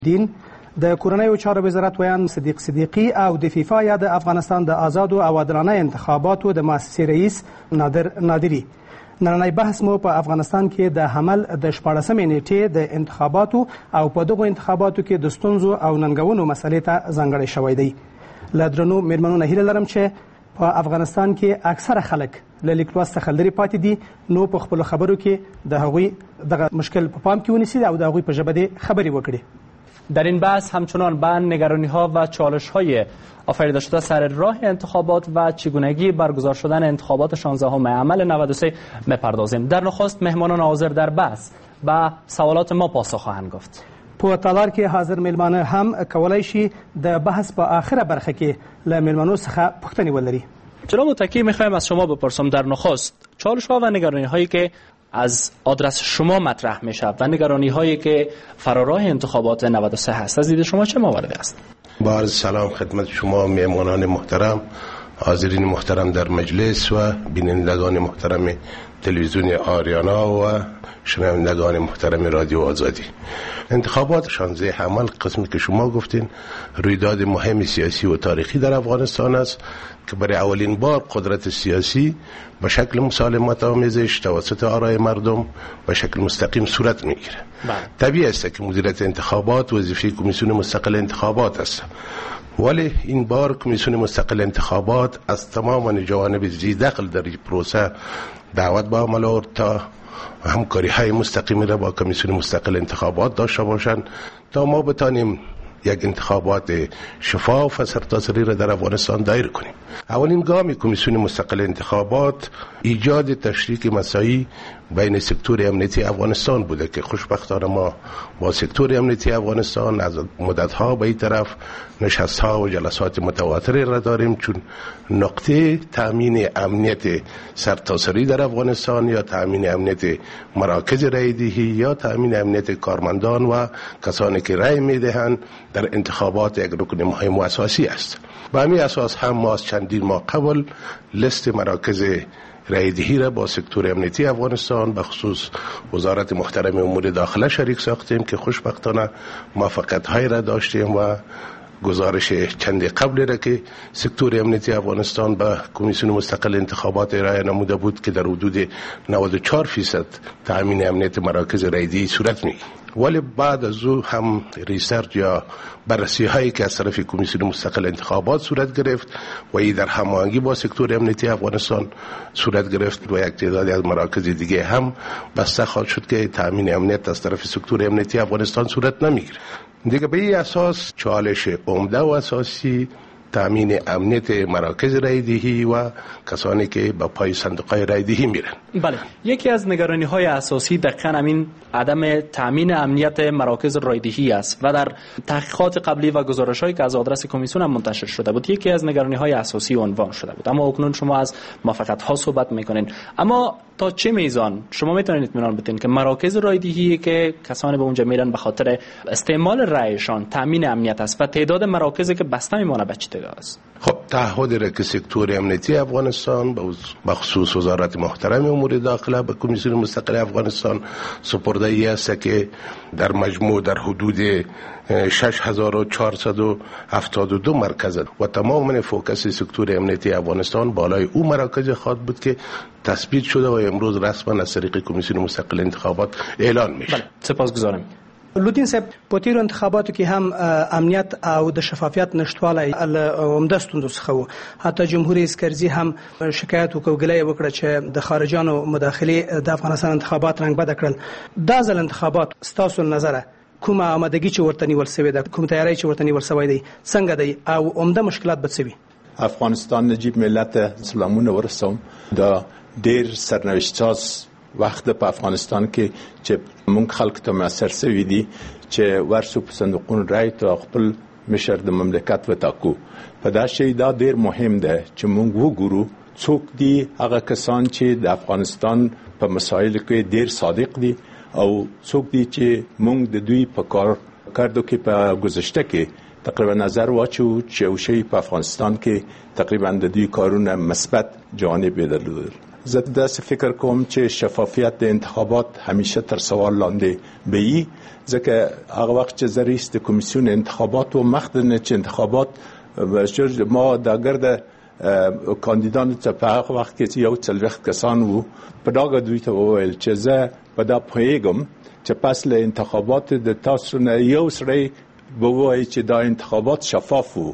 دین د کورنیو چارو وزارت ویان صدیق صدیقی او د فیفا یا د افغانستان د آزادو او عادلانه انتخاباتو د مؤسسې رئیس نادر نادری. نننی بحث مو په افغانستان کې د حمل د 14مې نیټې د انتخاباتو او په دغو انتخاباتو کې د ستونزو او ننګونو مسلې ته ځانګړی شوی دی. له درنو مېرمنو نه هیله لرم چې په افغانستان کې اکثره خلک له لیکلوست څخه لرې پاتې دي، نو په خپلو خبرو کې د هغوی دغه مشکل په پام کې ونیسي او د هغوی په ژبه دې خبرې وکړي. در این بحث همچنان به نگرانی‌ها و چالش‌های آفریده شده سر راه انتخابات و چگونگی برگزار شدن انتخابات 16 عمل 93 می‌پردازیم. در نخست مهمانان حاضر در بحث به سوالات ما پاسخ خواهند گفت. په تالار کې حاضر میلمانه هم کولای شي د بحث په آخره برخه کې له میلمنو څخه پوښتنې ولري. جناب متکی، می‌خوایم از شما بپرسم در نخست چالش‌ها و نگرانی‌هایی که از آدرس شما مطرح میشه و نگرانی هایی که فراراه انتخابات 93 هست، از دید شما چه موارد است؟ با عرض سلام خدمت شما میهمانان محترم، حاضرین محترم در مجلس و بینندگان محترم تلویزیون آریانا و شنوندگان محترم رادیو آزادی. انتخابات 16 حمل قسمی که شما گفتین رویداد مهم سیاسی و تاریخی در افغانستان است که برای اولین بار قدرت سیاسی به شکل مسالمت آمیزش توسط آرای مردم به شکل مستقیم صورت میگیره. طبیعی است که مدیریت انتخابات وظیفه کمیسیون مستقل انتخابات است، ولی این بار کمیسیون مستقل انتخابات از تمام جوانب ذی دخل در این پروسه دعوت به عمل آورد تا همکاری های مستقیمی را با کمیسیون مستقل انتخابات داشته باشند تا ما بتانیم یک انتخابات شفاف و سرتاسری را در افغانستان دایر کنیم. اولین گام کمیسیون مستقل انتخابات ایجاد تشریک مساعی بین سکتور امنیتی افغانستان بوده که خوشبختانه ما با سکتور امنیتی افغانستان از مدتها به این طرف نشستها و جلسات متواتری را داریم، چون نقطه تامین امنیت سرتاسری در افغانستان یا تامین امنیت مراکز رایدهی یا تامین امنیت کارمندان و کسانی که رای میدهند در انتخابات یک رکن مهم و اساسی است. به همین اساس هم ما از چندین ماه قبل لیست مراکز رایدهی را با سکتور امنیتی افغانستان به خصوص وزارت محترم امور داخله شریک ساختیم که خوشبختانه موفقیت‌های را داشتیم و گزارش چند قبل را که سکتور امنیتی افغانستان به کمیسیون مستقل انتخابات ارائه نموده بود که در حدود 94% تامین امنیت مراکز رایدهی صورت می‌گیرد. ولی بعد از او هم ریسرچ یا بررسی هایی که از طرف کمیسیون مستقل انتخابات صورت گرفت و این در هماهنگی با سکتور امنیتی افغانستان صورت گرفت و یک تعدادی از مراکز دیگه هم بسته خواهد شد که تامین امنیت از طرف سکتور امنیتی افغانستان صورت نمیگیره. دیگه به این اساس چالش عمده و اساسی تامین امنیت مراکز رایدهی و کسانی که به پای صندوق‌های رایدهی میرن. بله، یکی از نگرانی‌های اساسی دقیقاً همین عدم تامین امنیت مراکز رایدهی است و در تحقیقات قبلی و گزارش‌هایی که از آدرس کمیسیون هم منتشر شده بود یکی از نگرانی‌های اساسی عنوان شده بود. اما اکنون شما از موفقیت‌ها صحبت می‌کنین، اما تا چه میزان شما میتونید اطمینان بدین که مراکز رایدهی که کسانی به اونجا میرن به خاطر استعمال رایشان تامین امنیت است و تعداد مراکزی که بسته میمونه به چه تعداد است؟ خب تعهدی را که سکتور امنیتی افغانستان به خصوص وزارت محترم امور داخله به کمیسیون مستقل افغانستان سپرده ای است که در مجموع در حدود 6472 مرکز و تمام فوکس سکتور امنیتی افغانستان بالای او مراکز خواهد بود که تثبیت شده و امروز رسما از طریق کمیسیون مستقل انتخابات اعلان میشه. بله، سپاسگزارم. لودین صاحب، په تیرو انتخاباتو کې هم امنیت او د شفافیت نشټوالی عمده ستونزو څخه و. حتی جمهور رئیس کرزي هم شکایت وکړ، ګیله وکړه چې د خارجانو مداخلې د افغانستان انتخابات رنګ بد کړل. دا ځل انتخابات ستاسو نظره کومه آمادګي چې ورته نیول شوې ده، کوم تیاری چې ورته نیول شوی دی، څنګه دی او عمده مشکلات به څه وي؟ افغانستان نجیب ملت سلامونه ورسوم. دا ډیر سرنوشتساز وخت په افغانستان کې چې موږ خلک ته میسر سوي دي چې ورسو په صندوقونو رای ته خپل مشر د مملکت وټاکو. په دا شی دا ډیر مهم ده چې موږ وګورو څوک دي هغه کسان چې د افغانستان په مسایلو کې ډیر صادق دي او څوک دي چې موږ د دوی په کار کردو کې په گذشته کې تقریبا نظر واچو چې او شی په افغانستان کې تقریبا د دوی کارونه مثبت جانب درلود. زه داسې فکر کوم چې شفافیت د انتخابات همیشه تر سوال لاندې وي، ځکه هغه وخت چې زه رئیس د کمیسیون انتخابات و مخکې نه چې انتخابات ما د ګرد کاندیدانو ته په هغه وخت کې یو 40 کسان وو، په ډاګه دوی ته وویل چې زه په دا پوهیږم چې پس له انتخابات د تاسو نه یو سړی به وایي چې دا انتخابات شفاف وو،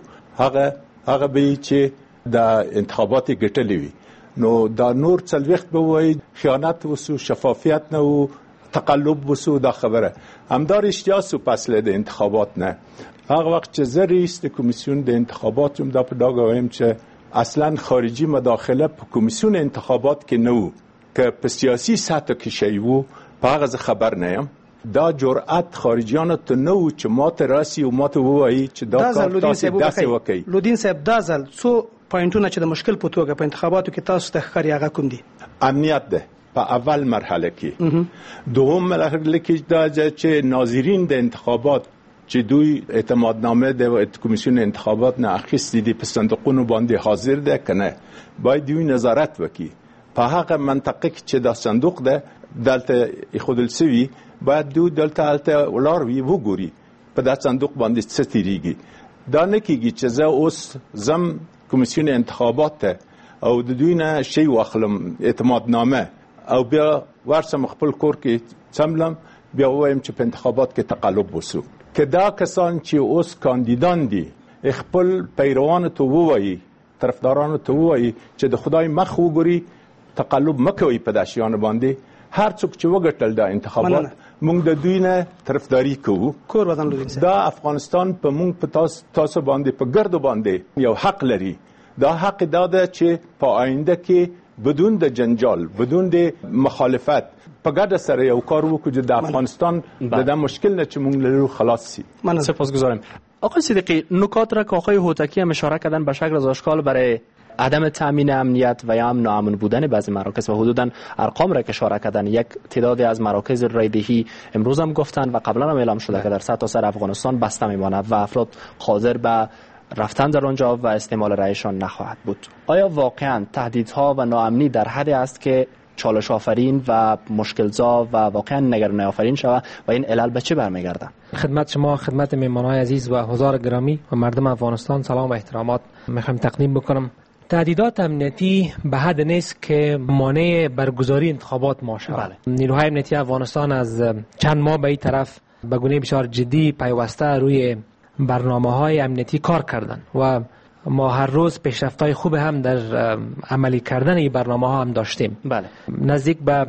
هغه به چې دا انتخابات ګټلې وي. نو دا نور 40 به وایي خیانت وسو، شفافیت نه وو، تقلب وسو. دا خبره همدار اشتیا سو پس له انتخابات نه. هغه وخت چې زه رئیس د کمیسیون د انتخابات دا په ډاګه وایم چې اصلا خارجي مداخله په کمیسیون انتخابات کې نه وو، که په سیاسي سطح کې شی وو په هغه خبر نه یم. دا جرأت خارجیانو ته نه وو چې ماته راسي او ماته وایي چې دا کار تاسو داسې وکړئ. لودین صاحب دا ځل څو پوینټونه چې د مشکل په توګه په انتخاباتو کې تاسو ته ښکاري هغه کوم دي؟ امنیت ده په اول مرحله کې. دوم مرحله کې دا چې ناظرین د انتخابات چې دوی اعتمادنامه د کمیسیون انتخابات نه اخیستي دي په صندوقونو باندې حاضر ده کنه، باید دوی نظارت وکړي په هغه منطقه کې چې دا صندوق ده دلته خودل سوي، باید دوی دلته ولار وي وګوري په دا صندوق باندې څه تیریږي. دا نه کیږي چې زه اوس زم کمیسیون انتخابات ته او د دوی نه شی واخلم اعتمادنامه او بیا ورسم خپل کور کې څملم بیا وایم چې په انتخابات کې تقلب وسو. که دا کسان چې اوس کاندیدان دي خپل پیروان ته وایي، طرفداران ته وایي چې د خدای مخ وګوري، تقلب مکوي په داشیان باندې، هر څوک چې وګټل دا انتخابات موږ د دوی نه طرفداري کوو. کور وطن لودین دا افغانستان په موږ په تاسو باندې په ګردو باندې یو حق لري. دا حق دا ده چې په آینده کې بدون د جنجال، بدون د مخالفت په ګډه سره یو کار وکړو چې د افغانستان د مشکل نه چې موږ لرو خلاص شي. سپاسگزارم. آقای صدیقی، نکات را که آقای هوتکی هم اشاره کردن به شکل از آشکال برای عدم تامین امنیت و یا امن و امان بودن بعضی مراکز و حدوداً ارقام را که اشاره کردن، یک تعدادی از مراکز رایدهی امروز هم گفتن و قبلا هم اعلام شده که در سرتاسر افغانستان بسته میماند و افراد قادر به رفتن در آنجا و استعمال رایشان نخواهد بود. آیا واقعا تهدیدها و ناامنی در حدی است که چالش آفرین و مشکلزا و واقعا نگرانی آفرین شود و این علل به چه برمیگردن؟ خدمت شما، خدمت مهمانان عزیز و حضار گرامی و مردم افغانستان سلام و احترامات میخوایم تقدیم بکنم. تهدیدات امنیتی به حد نیست که مانع برگزاری انتخابات ما شود. نیروهای امنیتی افغانستان از چند ماه به این طرف به گونه بسیار جدی پیوسته روی برنامه‌های امنیتی کار کردند و ما هر روز پیشرفت‌های خوب هم در عملی کردن این برنامه‌ها هم داشتیم. نزدیک به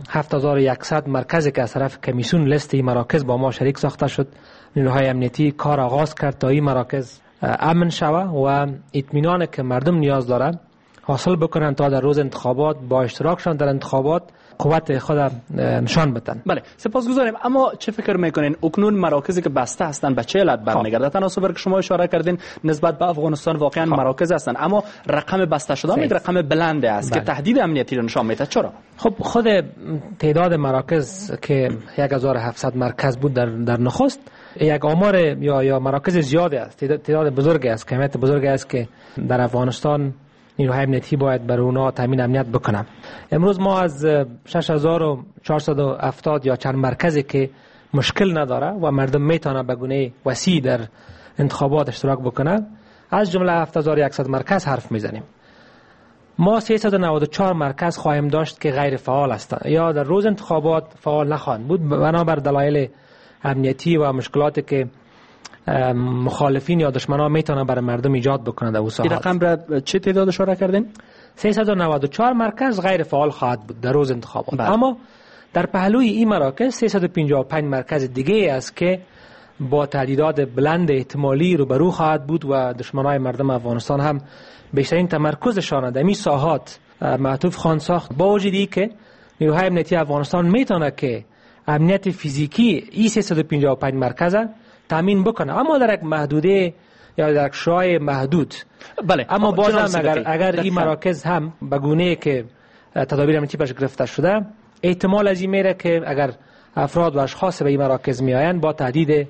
7100 مرکزی که از طرف کمیسیون لیست این مراکز با ما شریک ساخته شد. نیروهای امنیتی کار آغاز کرد تا این مراکز امن شود و اطمینان که مردم نیاز دارند حاصل بکنن تا در روز انتخابات با اشتراکشان در انتخابات قوت خود نشان بدن. بله، سپاسگزاریم. اما چه فکر میکنین اکنون مراکزی که بسته هستن به چه علت برمیگرده؟ تناسب که شما اشاره کردین نسبت به افغانستان واقعا مراکز هستن، اما رقم بسته شدن یک رقم بلنده است که تهدید امنیتی را نشان میده. چرا؟ خب خود تعداد مراکز که 1700 مرکز بود در نخست یک آمار یا مراکز زیادی است، تعداد بزرگی است، کمیت بزرگی است که در افغانستان نیروهای امنیتی باید بر اونا تامین امنیت بکنم. امروز ما از 6470 یا چند مرکزی که مشکل نداره و مردم میتونه به گونه وسیع در انتخابات اشتراک بکنه، از جمله 7100 مرکز حرف میزنیم. ما 394 مرکز خواهیم داشت که غیر فعال هستند یا در روز انتخابات فعال نخواهند بود بنابر دلایل امنیتی و مشکلاتی که مخالفین یا دشمنان میتونن برای مردم ایجاد بکنند در اون این رقم را چه تعداد اشاره کردین؟ 394 مرکز غیر فعال خواهد بود در روز انتخابات. اما در پهلوی این مراکز 355 مرکز دیگه است که با تهدیدات بلند احتمالی روبرو خواهد بود و دشمنان مردم افغانستان هم بیشترین تمرکزشان در این ساحات معطوف خواهند ساخت. با وجودی که نیروهای امنیتی افغانستان میتونه که امنیت فیزیکی این 355 مرکز تامین بکنه، اما در یک محدوده یا در یک شای محدود. بله، اما بازم اگر این مراکز هم به گونه‌ای که تدابیر امنیتی بهش گرفته شده، احتمال از این میره که اگر افراد و اشخاص به این مراکز میآیند با تهدید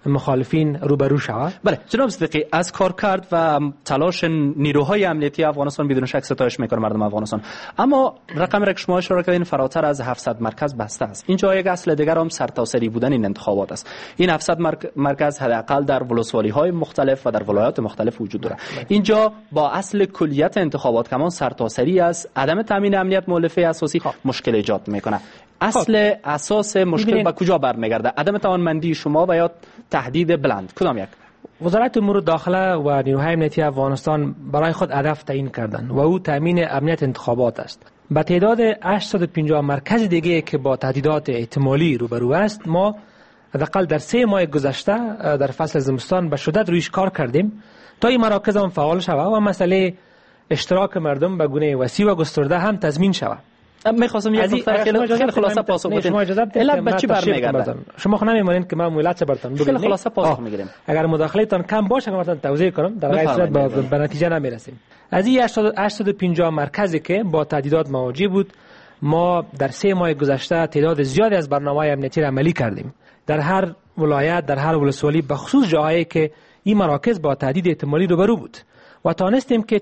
مخالفین روبرو شود. بله جناب صدیقی، از کارکرد و تلاش نیروهای امنیتی افغانستان بدون شک ستایش میکنه مردم افغانستان، اما رقمی را که شما اشاره کردین فراتر از 700 مرکز بسته است. اینجا یک اصل دیگر هم سرتاسری بودن این انتخابات است. این 700 مرکز حداقل در ولسوالی‌های مختلف و در ولایات مختلف وجود دارد. اینجا با اصل کلیت انتخابات کمان سرتاسری است، عدم تامین امنیت مؤلفه اساسی مشکل ایجاد میکنه. اصل اساس مشکل به کجا برمیگرده؟ عدم توانمندی شما و یا تهدید بلند؟ کدام یک؟ وزارت امور داخله و نیروهای امنیتی افغانستان برای خود هدف تعیین کردند و او تامین امنیت انتخابات است. به تعداد 850 مرکز دیگه که با تهدیدات احتمالی روبرو است، ما حداقل در 3 ماه گذشته در فصل زمستان به شدت رویش کار کردیم تا این مراکز هم فعال شود و مسئله اشتراک مردم به گونه وسیع و گسترده هم تضمین شود. می‌خواستم یک نکته خیلی خلاصه پاسخ بدید. شما اجازه بدید علت بچی برمیگرده؟ شما خود نمی‌مانید که ما مولات براتون بگم. خیلی خلاصه پاسخ می‌گیریم. اگر مداخله‌تان کم باشه که براتون توضیح کنم، در غیر صورت به نتیجه نمی‌رسیم. از این 850 مرکزی که با تهدیدات مواجه بود، ما در 3 ماه گذشته تعداد زیادی از برنامه‌های امنیتی را عملی کردیم. در هر ولایت، در هر ولسوالی، به خصوص جاهایی که این مراکز با تهدید احتمالی روبرو بود و توانستیم که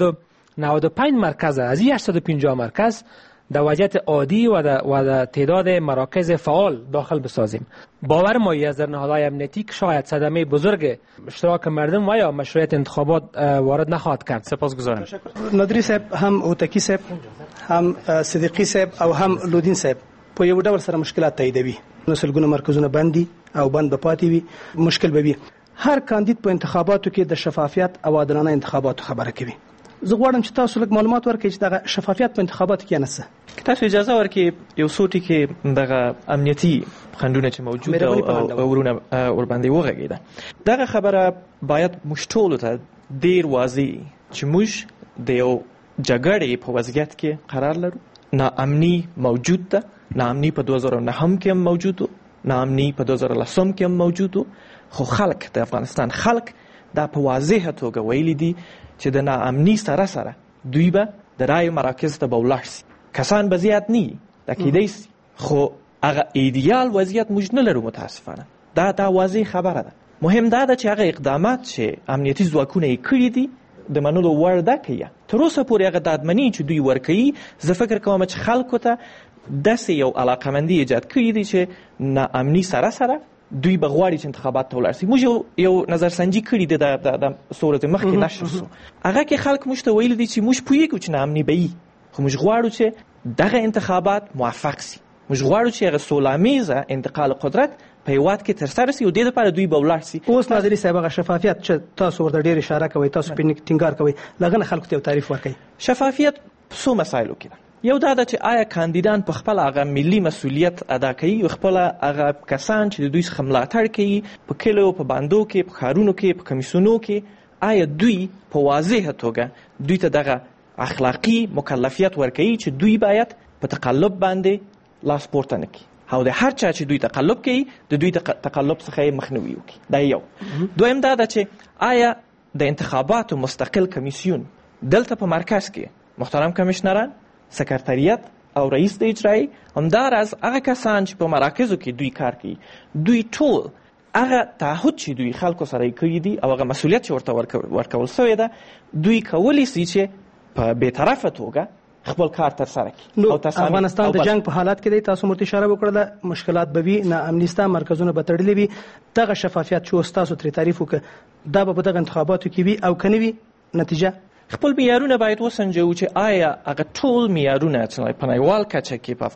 495 مرکز از این 850 مرکز در وضعیت عادی و در تعداد مراکز فعال داخل بسازیم. باور مایی از در نهادهای امنیتی که شاید صدمه بزرگ اشتراک مردم و یا مشروعیت انتخابات وارد نخواهد کرد. سپاسگزارم. نادری صاحب، هم اوتکی صاحب، هم صدیقی صاحب او هم لودین صاحب په یو ډول سره مشکلات تاییدوي. نسلګونه مرکزونه بندي او بند به پاتې وي، مشکل به وي. هر کاندید په انتخاباتو کې د شفافیت او عادلانه انتخاباتو خبره کوي. زه غواړم چې تاسو لږ معلومات ورکړئ چې دغه شفافیت په انتخاباتو کې نسه. که تاسو اجازه ورکړئ یو څو ټکي دغه امنیتي خنډونه چې موجود او ورونه ورباندې وغږیده. دغه خبره باید موږ ټولو ته ډیر واضح چې موږ د یو جګړې په وضعیت کې قرار لرو. ناامني موجود ده. ناامني په 2009 کې هم موجود و، ناامني په 2010 کې هم موجود و، خو خلک د افغانستان خلک دا په واضحه توګه ویلي دي چې د ناامني سره سره دوی به د رایو مراکز ته به ولاړ شي. کسان به زیات نه دا کېدای شي، خو هغه ایدیال وضعیت موږ نه لرو متاسفانه. دا واضح خبره ده. مهم دا ده چې هغه اقدامات چې امنیتي ځواکونه یې کړي دي د منلو وړ ده که یا تر اوسه پورې هغه دادمني چې دوی ورکوي. زه فکر کوم چې خلکو ته داسې یو علاقمندي ایجاد کړي دي چې ناامني سره سره دوی به غواړي چې انتخابات ته ولاړ شي. موږ یو نظرسنجي کړي دی د صورت مخکې نشر سو، هغه کې خلک موږ ته ویلي دي چې موږ پوهېږو چې ناامني به وي، خو موږ غواړو چې دغه انتخابات موفق شي. موږ غواړو چې هغه سولامیزه انتقال قدرت په هېواد کې ترسره شي او دې دپاره دوی به ولاړ شي. اوس نادري صاحب، هغه شفافیت چې تاسو ورته ډېر اشاره کوئ، تاسو پرې ټینګار کوئ، له هغه نه خلکو ته یو تعریف ورکوئ. شفافیت په څو مسایلو کې ده. یو دا ده چې آیا کاندیدان په خپل هغه ملي مسؤلیت ادا کوي او خپل هغه کسان چې د دوی څخه ملاتړ کوي په کلیو، په باندو کې، په ښارونو کې، په کمیسیونو کې، آیا دوی په واضحه توګه دوی ته دغه اخلاقي مکلفیت ورکوي چې دوی باید په تقلب باندې لاس پورته نه کړي او د هر چا چې دوی تقلب کوي د دوی تقلب څخه یې مخنیوي وکړي. دا یو. دویم دا ده چې آیا د انتخاباتو مستقل کمیسیون دلته په مرکز کې محترم کمیشنران، سکرتریت او رئیس د اجرایی، همداراز هغه کسان چې په مراکزو کې دوی کار کوي، دوی ټول هغه تعهد چې دوی خلکو سره یې کړی دي او هغه مسؤلیت چې ورته ورکول شوی ده، دوی کولی شي چې په بېطرفه توګه خپل کار ترسره کړي. نو افغانستان د جنگ په حالات کې دی، تاسو مرته اشاره وکړه، مشکلات به وي، ناامني ستا، مرکزونه به تړلي وي. دغه شفافیت چې اوس تاسو ترې تعریف وکړه، دا به په دغه انتخاباتو کې وي او که نه وي نتیجه؟ خپل معیارونه باید وسنجو چې آیا هغه ټول معیارونه چې په نړیوال کچه کې په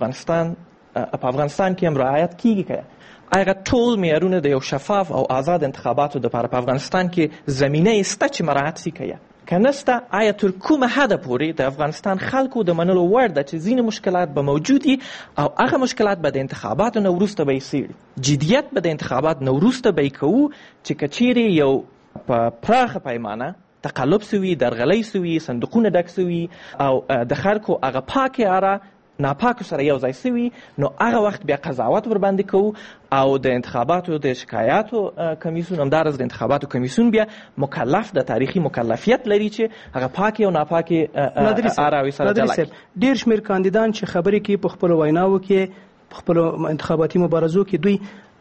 افغانستان کې هم رعایت کیږي که آیا هغه ټول معیارونه د یو شفاف او آزاد انتخاباتو دپاره په افغانستان کې زمینه شته چې مراعات شي که که نسته، آیا تر کومه حده پورې د افغانستان خلکو د منلو وړ ده چې ځینې مشکلات به موجود وي او هغه مشکلات به د انتخاباتو نه وروسته به یې څېړي. جدیت به د انتخابات نه وروسته به یې کوو چې که چیرې یو په پراخه پیمانه تقلب سوي، درغلۍ سوي، صندوقونه ډک سوي او د خلکو هغه پاکې اره ناپاکو سره یو ځای سوي، نو هغه وخت بیا قضاوت ورباندې کوو او د انتخاباتو د شکایاتو کمیسیون، همداراز د انتخاباتو کمیسیون بیا مکلف د تاریخي مکلفیت لري چې هغه پاکې او ناپاکې اراوي سره جلا کړي. ډېر شمېر کاندیدان چې خبرې کوي په خپلو ویناوو کې، په خپلو انتخاباتي مبارزو کې، دوی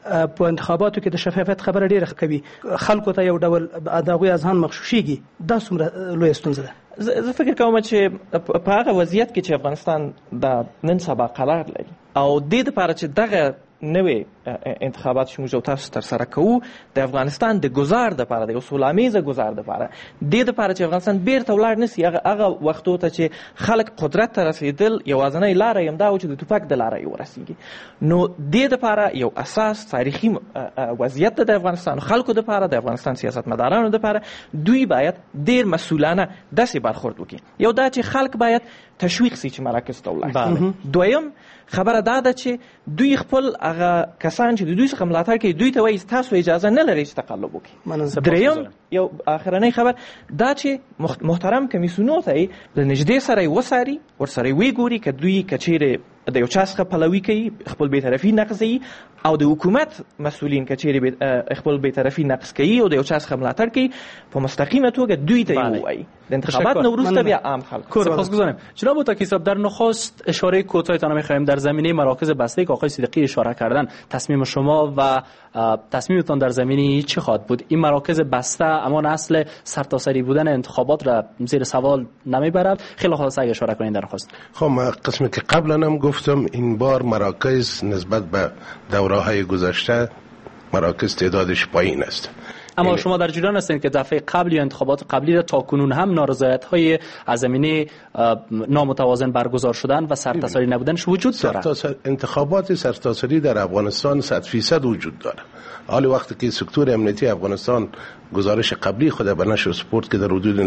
په انتخاباتو کې د شفافیت خبره ډیره کوي، خلکو ته یو ډول دغه اذهان مغشوشيږي، دا څومره لوی ستونزه ده؟ زه فکر کوم چې په هغه وضعیت کې چې افغانستان د نن سبا قرار لري او د دې لپاره چې دغه نوې انتخابات چې موږ او تاسو تر سره کوو د افغانستان د گذار د لپاره د یو سوله‌آمیزه گذار د لپاره د لپاره چې افغانستان بیرته ولاړ نشي هغه وختو ته چې خلک قدرت ته رسیدل یوازینۍ لاره یې همدا و چې د ټوپک د لارې ورسیږي. نو د لپاره یو اساس تاریخي وضعیت د افغانستان خلکو د لپاره د افغانستان سیاستمدارانو د لپاره دوی باید ډیر مسؤلانه داسې برخورد وکړي. یو دا چې خلک باید تشویق سي چې مراکز ته ولاړ. دویم خبره دا ده چې دوی خپل هغه کسان چې د دوی څخه ملاتړ کوي دوی ته وایي تاسو اجازه نه لرئ چې تقلب وکړي. دریم یو اخرنۍ خبر دا چې محترم کمیسیونو ته له نږدې سره وساري ورسره وګوري که دوی کچېرې د یو چا څخه پلوي کوي خپل بی‌طرفي نقض کوي او د حکومت مسؤلین کچېرې خپل بی‌طرفي نقض کوي او د یو چا څخه ملاتړ کوي په مستقیمه توګه دوی ته وایي د انتخابات نه وروسته بیا عام خلک. سپاسگزارم جناب متکی صاحب. در نخست اشاره کوتاهتان می‌خوایم در زمینه مراکز بسته که آقای صدیقی اشاره کردن، تصمیم شما و تصمیمتان در زمینه چه خواهد بود؟ این مراکز بسته اما اصل سرتاسری بودن انتخابات را زیر سوال نمیبرد؟ خیلی خلاصه اگه اشاره کنید در نخست. خب من قسمی که قبلا هم گفتم این بار مراکز نسبت به دوره‌های گذشته مراکز تعدادش پایین است. اما شما در جریان هستید که دفعه قبل یا انتخابات قبلی را تاکنون هم نارضایت‌های از زمینه نامتوازن برگزار شدن و سرتاسری نبودنش وجود دارد. انتخابات سرتاسری در افغانستان 100% وجود دارد. حال وقتی که سکتور امنیتی افغانستان گزارش قبلی خود به نشر سپورت که در حدود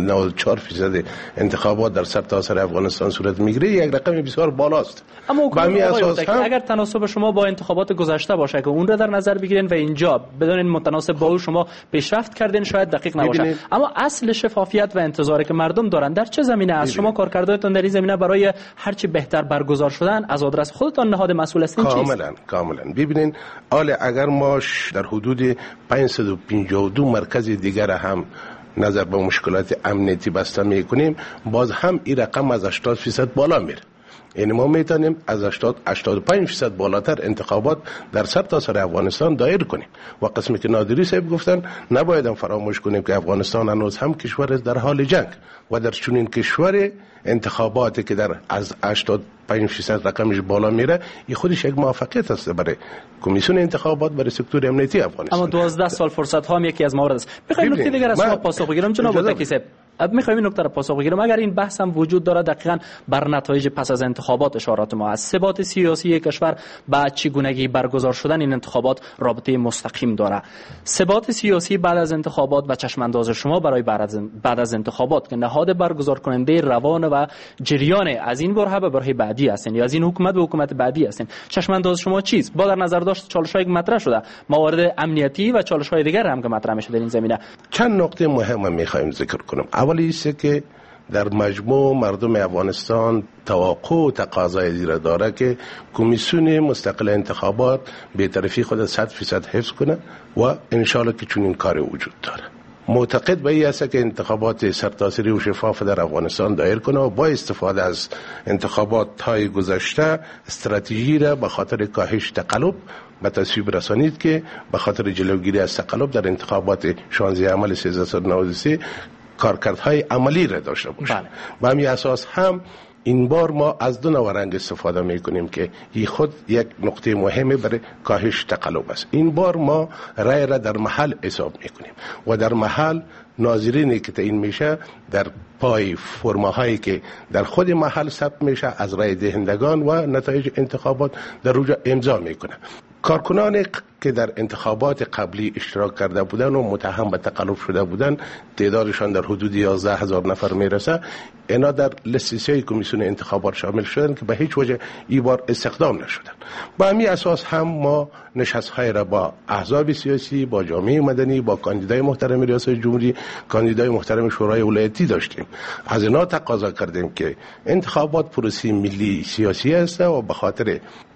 94% انتخابات در سرتاسر افغانستان صورت میگیره یک رقم بسیار بالاست. اما اگر تناسب شما با انتخابات گذشته باشه که اون را در نظر بگیرین و اینجا بدون متناسب با اون شما پیشرفت کردین شاید دقیق نباشه، اما اصل شفافیت و انتظاری که مردم دارن در چه زمینه است؟ شما کارکردهاتون در این زمینه برای هر چی بهتر برگزار شدن از آدرس خودتان نهاد مسئول هستین چیست؟ کاملا ببینین حالا اگر ما در حدود 552 مرکز دیگر هم نظر به مشکلات امنیتی بسته میکنیم باز هم این رقم از 80% بالا میره. یعنی ما میتونیم از 85% بالاتر انتخابات در سرتاسر افغانستان دایر کنیم. و قسمی که نادری صاحب گفتن نباید فراموش کنیم که افغانستان هنوز هم کشور است در حال جنگ و در چنین کشور انتخاباتی که در از 85% رقمش بالا میره این خودش یک موفقیت است برای کمیسیون انتخابات برای سکتور امنیتی افغانستان. اما 12 سال فرصت ها هم یکی از موارد است. میخوایم نکته دیگر از شما پاسخ بگیرم جناب متکی صاحب. میخوایم این نکته را پاسخ بگیرم. اگر این بحث هم وجود داره دقیقاً بر نتایج پس از انتخابات اشارات ما است. ثبات سیاسی کشور با چگونگی برگزار شدن این انتخابات رابطه مستقیم داره. ثبات سیاسی بعد از انتخابات و چشم انداز شما برای بعد از انتخابات که نهاد برگزار کننده روان و جریان از این برهه به برهه بعدی هستند یا از این حکومت به حکومت بعدی هستند، چشم انداز شما چیست؟ با در نظر داشت چالش‌های مطرح شده، موارد امنیتی و چالش‌های دیگر هم که مطرح میشه در این زمینه. چند نکته مهم می‌خوایم ذکر کنم. اولی است که در مجموع مردم افغانستان توقع و تقاضای زیرا داره که کمیسیون مستقل انتخابات بی‌طرفی خود 100% حفظ کنه و انشالله که چنین کاری وجود داره. معتقد به این است که انتخابات سرتاسری و شفاف در افغانستان دایر کنه و با استفاده از انتخابات های گذشته استراتژی را به خاطر کاهش تقلب به تصویب رسانید که به خاطر جلوگیری از تقلب در انتخابات 16 عمل 1393 کارکردهای عملی را داشته باشیم. به همین اساس هم این بار ما از دو نوع رنگ استفاده میکنیم که این خود یک نقطه مهمه برای کاهش تقلب است. این بار ما رای را در محل حساب میکنیم و در محل ناظرینی که تعیین میشه در پای فرماهایی که در خود محل ثبت میشه از رای دهندگان و نتایج انتخابات در روجا امضا میکنه. کارکنان که در انتخابات قبلی اشتراک کرده بودن و متهم به تقلب شده بودن تعدادشان در حدود 11,000 نفر میرسه. اینا در لسته‌های کمیسیون انتخابات شامل شدن که به هیچ وجه این بار استخدام نشدن. با همین اساس هم ما نشست‌های را با احزاب سیاسی، با جامعه مدنی، با کاندیدای محترم ریاست جمهوری، کاندیدای محترم شورای ولایتی داشتیم. از اینا تقاضا کردیم که انتخابات پروسه ملی سیاسی است و به خاطر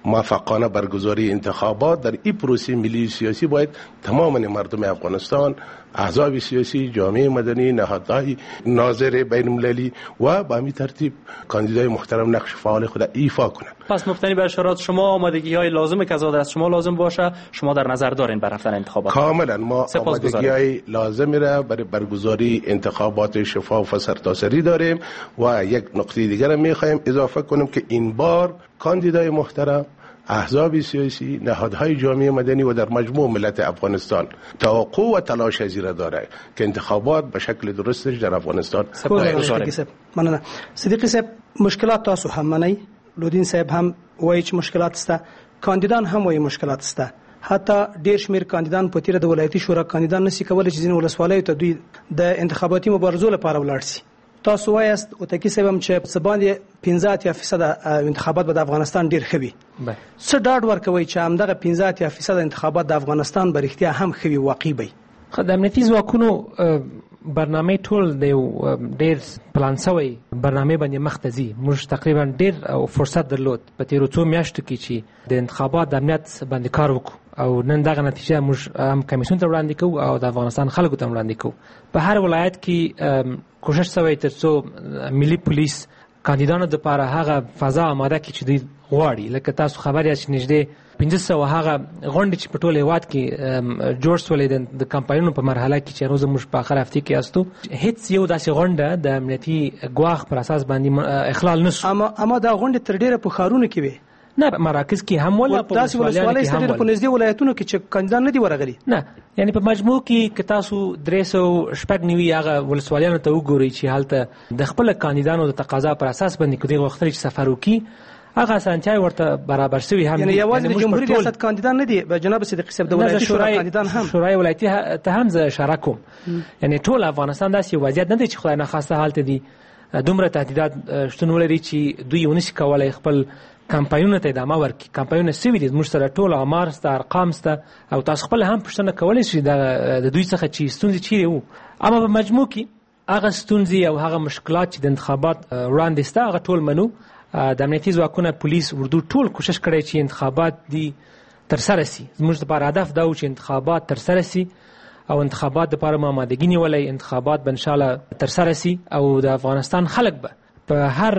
موفقانه برگزاری انتخابات در این پروسه ملی سیاسی باید تمام مردم افغانستان، احزاب سیاسی، جامعه مدنی، نهادهای ناظر بین المللی و به همین ترتیب کاندیدای محترم نقش فعال خود ایفا کنند. پس مبتنی بر اشارات شما آمادگی‌های لازم که از آدرس شما لازم باشه شما در نظر دارین برای رفتن انتخابات؟ کاملا ما آمادگی‌های لازمی را برای برگزاری انتخابات شفاف و سرتاسری داریم و یک نکته دیگر می‌خوایم اضافه کنیم که این بار کاندیدای محترم، احزاب سیاسی، نهادهای جامعه مدنی و در مجموع ملت افغانستان توقع و تلاش از این داره که انتخابات به شکل درستش در افغانستان مننه. صدیقی صاحب، مشکلات تاسو هم منی، لودین صاحب هم وایي چې مشکلات سته، کاندیدان هم وایي مشکلات سته. حتی ډیر شمیر کاندیدان په تیره د ولایتي شورا کاندیدان نشي کولای چې ځینې ولسوالیو ته دوی د انتخاباتي مبارزو لپاره ولاړ شي. تاسو وایاست او تکي صاحب هم چې سباندې 15% انتخابات به د افغانستان ډیر خوي. څه ډاډ ورکوي چې همدغه 15% انتخابات د افغانستان برختیا هم خوي واقعي وي؟ خو د امنیتي ځواکونو برنامه ټول د ډیر پلان شوی برنامه باندې مخ ته ځي. موږ تقریبا ډیر فرصت درلود په تیرو څو میاشتو کې چې د انتخابات د امنیت باندې کار وکړو او نن دغه نتیجه موږ هم کمیسیون ته وړاندې کوو او د افغانستان خلکو ته وړاندې کوو. په هر ولایت کې کوشش شوی ترڅو ملي پولیس کاندیدانو لپاره هغه فضا آماده کړي چې دوی غواړي. لکه تاسو خبر یاست چې نږدې 1500 هغه غونډې چې په ټول هیواد کې جوړ شولې د کمپاینونو په مرحله کې چې روز موږ په آخر هفته کې استو، هیڅ یو داسې غونډه د امنیتي ګواښ پر اساس باندې اخلال نشو. اما دا غونډې تر ډیره په ښارونو کې وي، نه مراکز کې هم ولا په داسې ولسوالۍ سره په نږدې ولایتونو کې چې کاندیدان نه دي ورغلي. نه یعنی په مجموع کې که تاسو 390 هغه ولسوالیانو ته وګورئ چې هلته د خپل کاندیدانو د تقاضا پر اساس باندې کوي غوښتل چې سفر وکړي، هغه اسانتیاوې ورته برابر شوي هم. یعنی یوازې د جمهوریت ریاست کاندیدان نه دي، جناب صدیقي صاحب د ولایتي شورا کاندیدان هم، شورای ولایتي ته هم زه اشاره کوم. یعنی ټول افغانستان داسې وضعیت نه دی چې خدای ناخواسته حالت دي دومره تهدیدات شتون ولري چې دوی ونشي کولای خپل کمپاینونه ته ادامه ورکړي. کمپاینونه سوي دي، موږ سره ټول آمار سته، ارقام سته او تاسو خپل هم پوښتنه کولی شئ د دوی څخه چې ستونزې چیرې وو. اما په مجموع کې هغه ستونزې او هغه مشکلات چې د انتخابات وړاندې سته هغه ټول منو. د امنیتي ځواکونه پولیس اردو ټول کوشش کړی چې انتخابات دي ترسره سي. زموږ لپاره هدف دا و چې انتخابات ترسره سي او انتخابات لپاره ما آمادګي نیولې، انتخابات به انشاءالله ترسره سي او د افغانستان خلک به په هر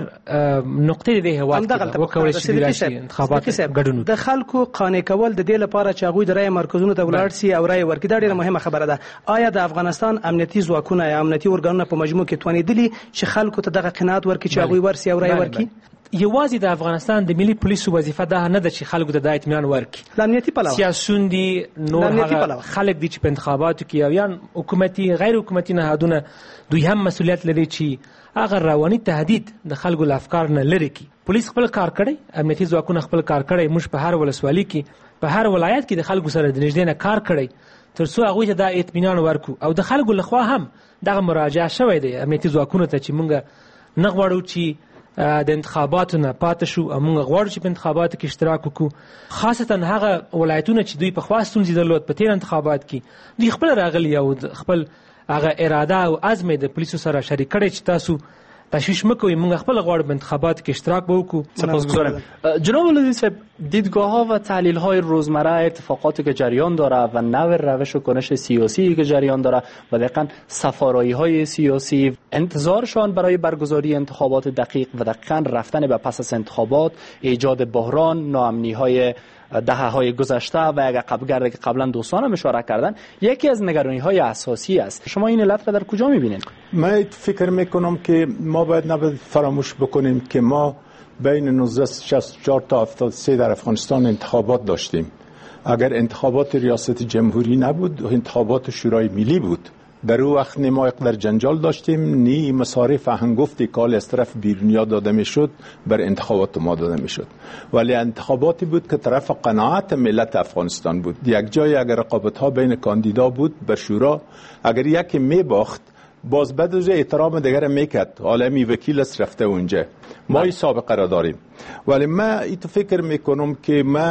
نقطې د هیواد کې وکولای شي د انتخابات ګډون. د خلکو قانع کول د دې لپاره چې هغوی د رای مرکزونو ته ولاړ سي او رای ورکړي دا ډیره مهمه خبره ده. آیا د افغانستان امنیتي ځواکونه یا امنیتي ارګانونه په مجموع کې توانیدلي چې خلکو ته دغه قناعت ورکړي چې هغوی ورسي او رای ورکړي؟ یوازې د افغانستان د ملي پولیسو وظیفه ده نه ده چې خلکو ته د اطمینان ورکړي. د امنیتي پلوه سیاسیون دي، نور هغه خلک دي چې په انتخاباتو کې یا حکومتي غیر حکومتي نهادونه دوی هم مسؤلیت لري چې هغه رواني تهدید د خلکو له افکار نه لري کی. پولیس خپل کار کړی، امنیتي ځواکونه خپل کار کړی. موږ په هر ولسوالۍ کې په هر ولایت کې د خلکو سره د نږدې نه کار کړی ترڅو هغوی ته دا اطمینان ورکړو او د خلکو لخوا هم دغه مراجعه شوی دی امنیتي ځواکونو ته چې موږ نه غواړو چې د انتخاباتو نه پاتې شو او موږ غواړو چې په انتخاباتو کې اشتراک وکړو. خاصتا هغه ولایتونه چې دوی پخوا ستونزې درلود په تیر انتخابات کې دوی خپل راغلي او خپل هغه اراده او عزم د پولیسو سره شریک کړي چې تاسو تشویش مکوئ، موږ خپل غواړو په انتخابات کې اشتراک وکړو. سپاسگزارم. جناب لودین صاحب، دیدگاه‌ها و تحلیل‌های روزمره اتفاقاتی که جریان داره و نوع روش و کنش سیاسی که جریان داره و دقیقاً سفارایی‌های سیاسی انتظارشان برای برگزاری انتخابات دقیق و دقیقاً رفتن به پس از انتخابات ایجاد بحران، ناامنی‌های دهه‌های گذشته و یک عقب‌گرد که قبلا دوستانم اشاره کردن یکی از نگرانی‌های اساسی است. شما این علت را در کجا می‌بینید؟ من فکر می‌کنم که ما باید فراموش بکنیم که ما بین 1964 تا 73 در افغانستان انتخابات داشتیم. اگر انتخابات ریاست جمهوری نبود، انتخابات شورای ملی بود. در اون وقت ما اقدر جنجال داشتیم، نی مصارف هنگفتی کال از طرف بیرونیا داده میشد بر انتخابات ما داده میشد، ولی انتخاباتی بود که طرف قناعت ملت افغانستان بود. یک جای اگر رقابت ها بین کاندیدا بود بر شورا، اگر یکی میباخت باز بعد از احترام دیگر میکرد، عالمی وکیل است رفته اونجا، ما این سابقه را داریم. ولی من ایتو فکر میکنم که ما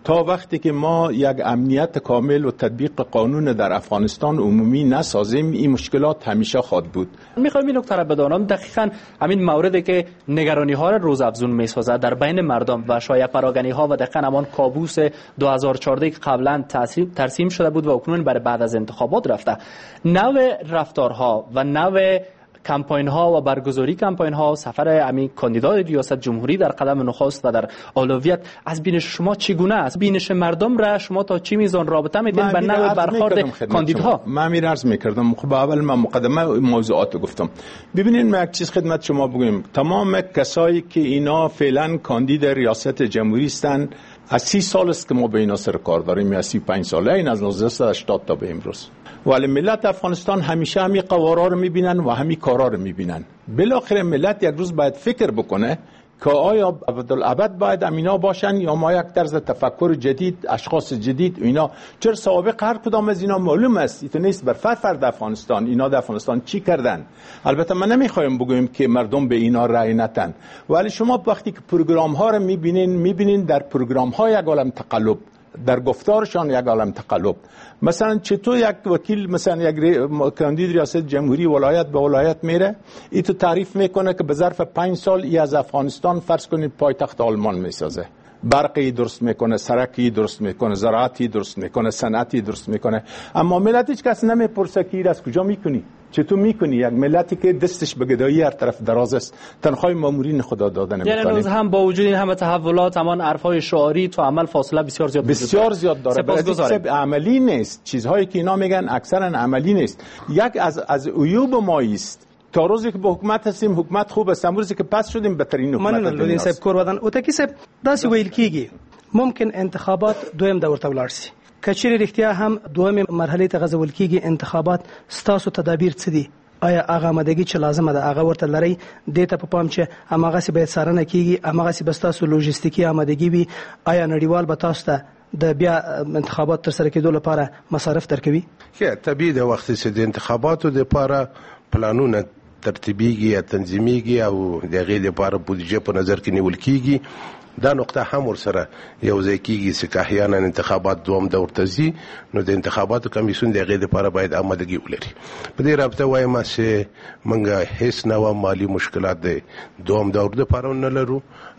تا وقتی که ما یک امنیت کامل و تطبیق قانون در افغانستان عمومی نسازیم این مشکلات همیشه خواهد بود. میخوایم این نکته را بدانم، دقیقاً همین موردی که نگرانی ها را روزافزون میسازد در بین مردم و شایع پراگنی ها و دقیقاً همان کابوس 2014 که قبلا ترسیم شده بود و اکنون برای بعد از انتخابات رفته، نوع رفتارها و نوع کمپاین ها و برگزاری کمپاین ها، سفر همین کاندیدای ریاست جمهوری در قدم نخست و در اولویت از بینش شما چگونه است؟ بینش مردم را شما تا چه میزان رابطه میدین به نوع برخورد کاندیدها؟ من می عرض میکردم. خب اول من مقدمه موضوعات گفتم. ببینید من یک چیز خدمت شما بگویم، تمام کسایی که اینا فعلا کاندید ریاست جمهوری هستند از 30 سال است که ما به اینا سر کار داریم، یا 35 ساله، این از 1980 تا به امروز. ولی ملت افغانستان همیشه همین قوارا رو میبینن و همین کارا رو میبینن. بالاخره ملت یک روز باید فکر بکنه که آیا ابدالابد باید امینا باشن یا ما یک طرز تفکر جدید، اشخاص جدید. اینا چرا سوابق هر کدام از اینا معلوم است، این نیست بر فرد افغانستان اینا در افغانستان چی کردن. البته من نمیخوایم بگویم که مردم به اینا رأی ندن، ولی شما وقتی که پروگرام ها رو میبینین در پروگرام ها یک عالم تقلب، در گفتارشان یک عالم تقلب. مثلا چطور یک وکیل مثلا یک کاندید ریاست جمهوری ولایت به ولایت میره، این تو تعریف میکنه که به ظرف 5 سال ای از افغانستان فرض کنید پایتخت آلمان میسازه، برقی درست میکنه، سرکی درست میکنه، زراعتی درست میکنه، صنعتی درست میکنه. اما ملت هیچ کس نمیپرسه که از کجا میکنی، چطور میکنی؟ یک ملتی که دستش به گدایی هر طرف دراز است، تنخواه مامورین خدا داده نمیکنه. یعنی روز هم با وجود این همه تحولات، همان حرفای شعاری تو عمل فاصله بسیار زیاد داره. سپاسگزارم. عملی نیست، چیزهایی که اینا میگن اکثرا عملی نیست. یک از عیوب ما است. تا روزی که با حکومت هستیم حکومت خوب است، روزی که پس شدیم بدترین حکومت است. من صاحب کور ودان او تکی صاحب داسې ویل کیږي ممکن انتخابات دویم دور ته ولاړ شي، کچېرې رښتیا هم دویم مرحله ته غځول کیږي انتخابات، ستاسو تدابیر څه دي؟ آیا هغه آمادګي چې لازمه ده هغه ورته لري؟ دې ته په پام چې هماغسې باید څارنه کیږي، هماغسې به ستاسو لوژستیکي آمادګي وي؟ آیا نړیوال به تاسو ته د بیا انتخابات ترسره کېدو لپاره مصارف درکوي؟ طبیعي د وخت چې د انتخاباتو لپاره پلانونه ترتیبیږي یا تنظیمیږي او د هغې لپاره بودجه په نظر کې نیول کیږي. دا نقطه هم ورسره یو ځای کیږي چې احیانا انتخابات دوم دور ته ځي، نو د انتخاباتو کمیسیون د هغې لپاره باید آمادګي ولري. په دې رابطه وایم چې موږ هیڅ نوع مالي مشکلات د دوم دور لپاره نه لرو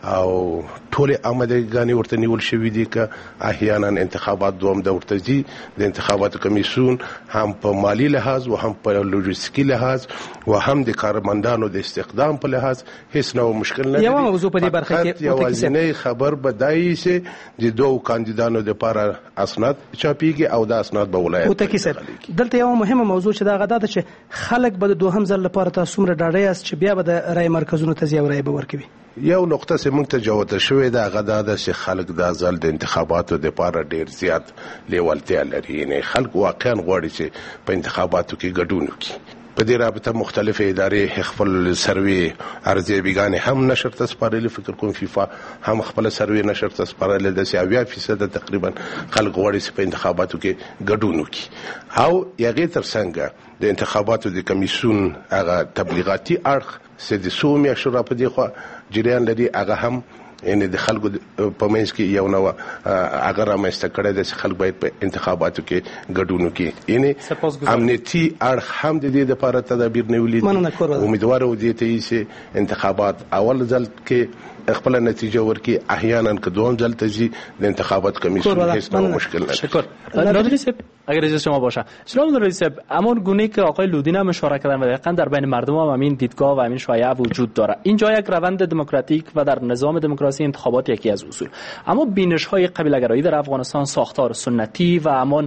او ټولې آمادګانې ورته نیول شوي دي که احیانا انتخابات دوم دور ته ځي. د انتخاباتو کمیسیون هم په مالی لحاظ و هم په لوجستیکي لحاظ و هم د کارمندانو د استخدام په لحاظ هیڅ نوع مشکل نه لري. یوه موضوع په دې برخه کې خبر بدایي چې د دوه کاندیدانو لپاره اسناد چاپیږي او دا اسناد به ولایت او تکي سر. دلته یو مهمه موضوع چې دا غدا ده چې خلک به د دوهم ځل لپاره تاسو مر ډاډه است چې بیا به د رای مرکزونو ته ځي او رای به ورکوي. یو نقطه چې موږ ته جوته شوې ده غدا ده چې خلک د ځل د انتخاباتو لپاره ډیر زیات لیوالتیا لري، یعنی خلک واقعا غواړي چې په انتخاباتو کې ګډون وکړي. په دې رابطه مختلفې ادارې خپل سروي ارزیابیګانې هم نشر ته سپارلې، فکر کوم فیفا هم خپل سروي نشر ته سپارلې د 80% تقریبا خلک غواړي چې په انتخاباتو کې ګډون وکړي. او یغې ترڅنګ د انتخاباتو د کمیسیون هغه تبلیغاتي اړخ چې د څو میاشتو را په دې خوا جریان لري هغه هم یعنی د خلکو په منځ کې یو نوع هغه رامنځته کړی دی چې خلک باید په انتخاباتو کې ګډون وکړي. یعنی امنیتي اړخ هم د دې لپاره تدابیر نیولي دي. امیدواره و دې ته یې چې انتخابات اول ځل کې خپل نتیجه ورکړي، احیانا که دوم ځل ته ځي د انتخابات کمیسیون هیڅ نوع مشکل نداره. شکر. نادری صاحب اگر اجازه شما باشه، سلام نادری صاحب، اما گونه که آقای لودین هم اشاره کردن و دقیقاً در بین مردم هم همین دیدگاه و همین شایعه وجود داره. اینجا یک روند دموکراتیک و در نظام دموکراسی انتخابات یکی از اصول، اما بینش‌های قبیله‌گرایی در افغانستان، ساختار سنتی و همان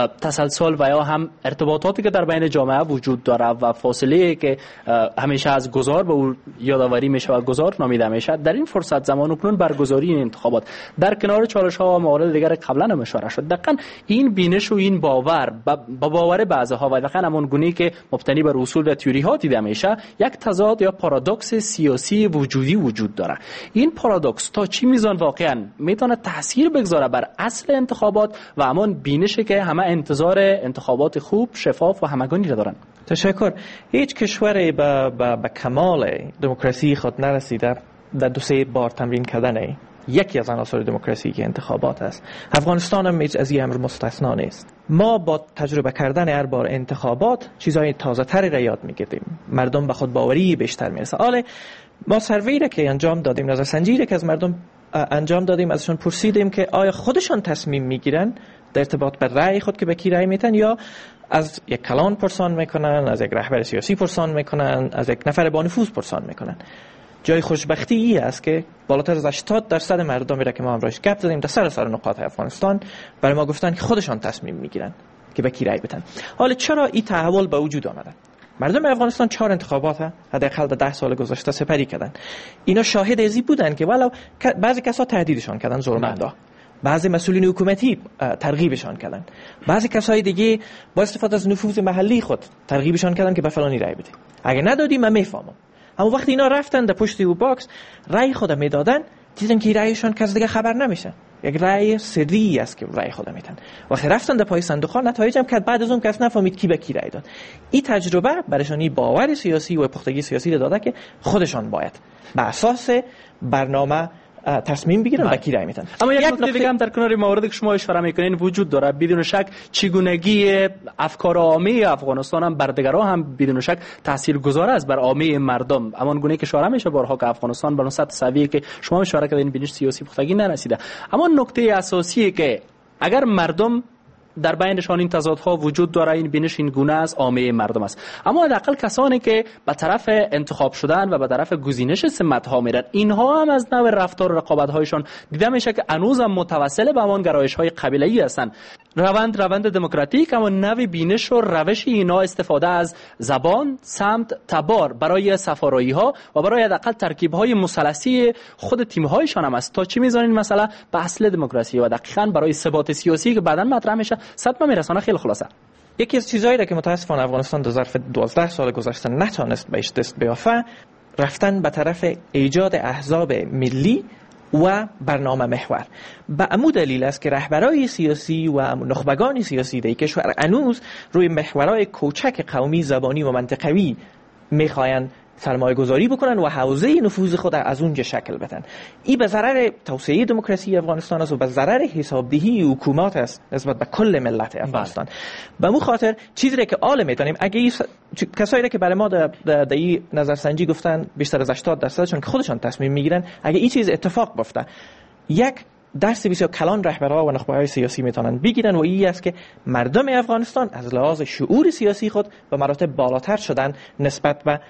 تسلسل و یا هم ارتباطاتی که در بین جامعه وجود داره و فاصله که همیشه از گذار به او یادآوری میشه و گذار نامیده میشه، در این فرصت زمان اکنون برگزاری این انتخابات در کنار چالش‌ها و موارد دیگر قبلا هم اشاره شد، دقیقاً این بینش و این باور با باور بعضها و دقیقاً همون گونه‌ای که مبتنی بر اصول و تئوری ها دیده میشه، یک تضاد یا پارادوکس سیاسی وجودی وجود داره. این پارادوکس تا چی میزان واقعاً میتونه تاثیر بگذاره بر اصل انتخابات و همون بینشی که همه انتظار انتخابات خوب، شفاف و همگانی را دارن؟ تشکر. هیچ کشوری به کمال دموکراسی خود نرسیده در 2-3 بار تمرین کردن یکی از عناصر دموکراسی که انتخابات است. افغانستان هم از این امر مستثنا نیست. ما با تجربه کردن هر بار انتخابات چیزهای تازه تری را یاد میگیریم. مردم به خود باوری بیشتر میرسه. حالا ما سروی را که انجام دادیم، نظرسنجی را که از مردم انجام دادیم، ازشون پرسیدیم که آیا خودشان تصمیم میگیرن در ارتباط به رأی خود که به کی رأی میتن، یا از یک کلان پرسان میکنن، از یک رهبر سیاسی پرسان میکنن، از یک نفر با نفوذ پرسان میکنن. جای خوشبختی ای است که بالاتر از 80% مردمی را که ما همراهش گپ زدیم در سراسر نقاط افغانستان برای ما گفتن که خودشان تصمیم میگیرن که به کی رأی بدن. حالا چرا این تحول به وجود آمده؟ مردم افغانستان 4 انتخابات حداقل در 10 سال گذشته سپری کردن. اینا شاهد ازی بودن که ولو بعضی کسا تهدیدشان کردن، ظلمندا، بعضی مسئولین حکومتی ترغیبشان کردن، بعضی کسای دیگه با استفاده از نفوذ محلی خود ترغیبشان کردن که به فلانی رأی بده. اگه ندادی من میفهمم. اما وقتی اینا رفتن در پشت او باکس رأی خود میدادن، دیدن که رأیشان کس دیگه خبر نمیشه. یک رأی سری است که رأی خود میدن. وقتی رفتن در پای صندوق ها، نتایج هم که بعد از اون کس نفهمید کی به کی رأی داد. این تجربه برایشان باور سیاسی و پختگی سیاسی داده که خودشان باید بر اساس برنامه تصمیم بگیرن به کی رأی میدن. اما یک نکته دیگه هم در کنار مواردی که شما اشاره میکنین وجود داره. بدون شک چگونگی افکار عامی افغانستان هم بر دیگرها هم بدون شک تاثیرگذار است بر عامه مردم. امان گونه که اشاره میشه بارها که افغانستان بر اون سطح سویه که شما اشاره کردین بینش سیاسی پختگی نرسیده. اما نکته اساسی که اگر مردم در بینشان این تضادها وجود داره، این بینش این گونه است، عامه مردم است. اما حداقل کسانی که به طرف انتخاب شدن و به طرف گزینش سمت ها میرن، اینها هم از نوع رفتار و رقابت هایشان دیده میشه که هنوز هم متوسل به همان گرایش های قبیله‌ای هستند. روند دموکراتیک اما نوع بینش و روش اینا استفاده از زبان، سمت، تبار برای سفارایی ها و برای حداقل ترکیب های مثلثی خود تیم هایشان هم است. تا چه میزان این مسئله به اصل دموکراسی و دقیقاً برای ثبات سیاسی که بعداً مطرح میشه صدمه میرسونه. خیلی خلاصه یکی از چیزایی را که متاسفانه افغانستان در ظرف 12 سال گذشته نتونست بهش دست بیافته، رفتن به طرف ایجاد احزاب ملی و برنامه محور. به عمود دلیل است که رهبرای سیاسی و نخبگان سیاسی در کشور هنوز روی محورهای کوچک قومی، زبانی و منطقوی میخواین سرمایه گذاری بکنن و حوزه نفوذ خود از اونجا شکل بدن. این به ضرر توسعه دموکراسی افغانستان است و به ضرر حسابدهی حکومت است نسبت به کل ملت افغانستان. به مو خاطر چیزی را که آل میتونیم، اگه کسایی را که برای ما در این نظرسنجی گفتن بیشتر از 80%شون که خودشان تصمیم میگیرن، اگه این چیز اتفاق بیفته، یک درس بسیار کلان رهبرها و نخبگان سیاسی میتونن بگیرن و این است که مردم افغانستان از لحاظ شعور سیاسی خود به مراتب بالاتر شدن نسبت به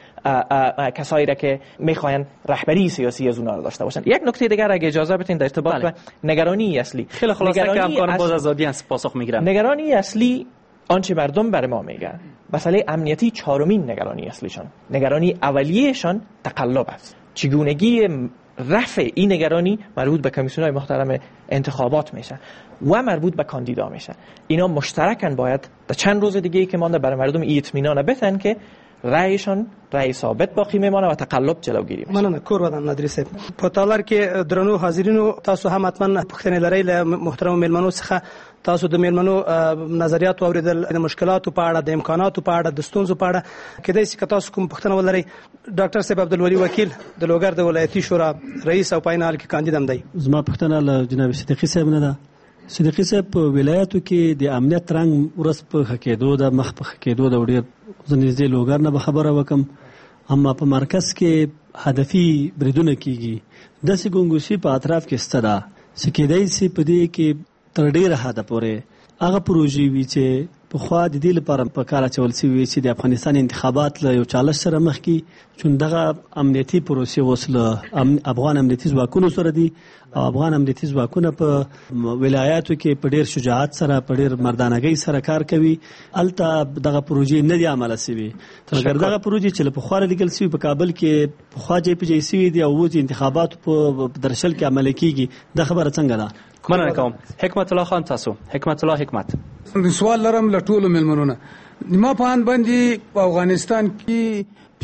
کسایی را که میخواین رهبری سیاسی از اونها را داشته باشن. یک نکته دیگر اگه اجازه بدین در ارتباط به نگرانی اصلی، خیلی خلاصه که همکار باز از آدینس پاسخ میگیرم. نگرانی اصلی آنچه مردم برای ما میگن، مسئله امنیتی چهارمین نگرانی اصلیشان. نگرانی اولیه‌شان تقلب است. چگونگی رفع این نگرانی مربوط به کمیسیون‌های محترم انتخابات میشه و مربوط به کاندیدا میشه. اینا مشترکاً باید در چند روز دیگه که مانده برای مردم اطمینان بدن که رأیشان رأی ثابت باقی میمانه و تقلب جلوگیری میشه. مننه کور ودان ندری صاحب. په تالار کې درنو حاضرینو تاسو هم حتما پوښتنې لرئ له محترم میلمنو څخه. تاسو د میلمنو نظریات اوریدل، د مشکلاتو په اړه، د امکاناتو په اړه، د ستونزو په اړه کېدای شي که تاسو کوم پوښتنه ولرئ. ډاکټر صاحب عبدالولي وکیل د لوګر د ولایتي شورا رئیس او پاینال کې کاندید هم دی. زما پوښتنه له جناب صدیقي صاحب نه ده. صدیقي صاحب په ولایتو کې د امنیت رنګ ورځ په ښه کېدو ده، مخ په ښه کېدو ده. ډېر زه نږدې لوګر نه به خبره وکړم، اما په مرکز کې هدفي بریدونه کېږي. داسې ګونګوسي په اطراف کې شته ده چې کېدای شي په دې کې تر ډېره حده پورې هغه پروژې وي چې پخوا د دې لپاره په کار اچول شوي چې د افغانستان انتخابات له یو چالش سره مخ کړي، چون دغه امنیتي پروسې اوس له افغان امنیتي ځواکونو سره دي او افغان امنیتي ځواکونه په ولایاتو کې په ډېر شجاعت سره، په ډېر مردانګۍ سره کار کوي. هلته دغه پروژې نه دي عمله شوي. مګر دغه پروژې چې له پخوا لیکل شوي په کابل کې پخوا جای په جای شوي دي او اوس انتخاباتو په درشل کې عملي کېږي. دا خبره څنګه ده؟ مننه کوم. حکمت الله خان تاسو. حکمت الله حکمت. سوال لرم له ټولو مېلمنو. ما په اند باندې په افغانستان کې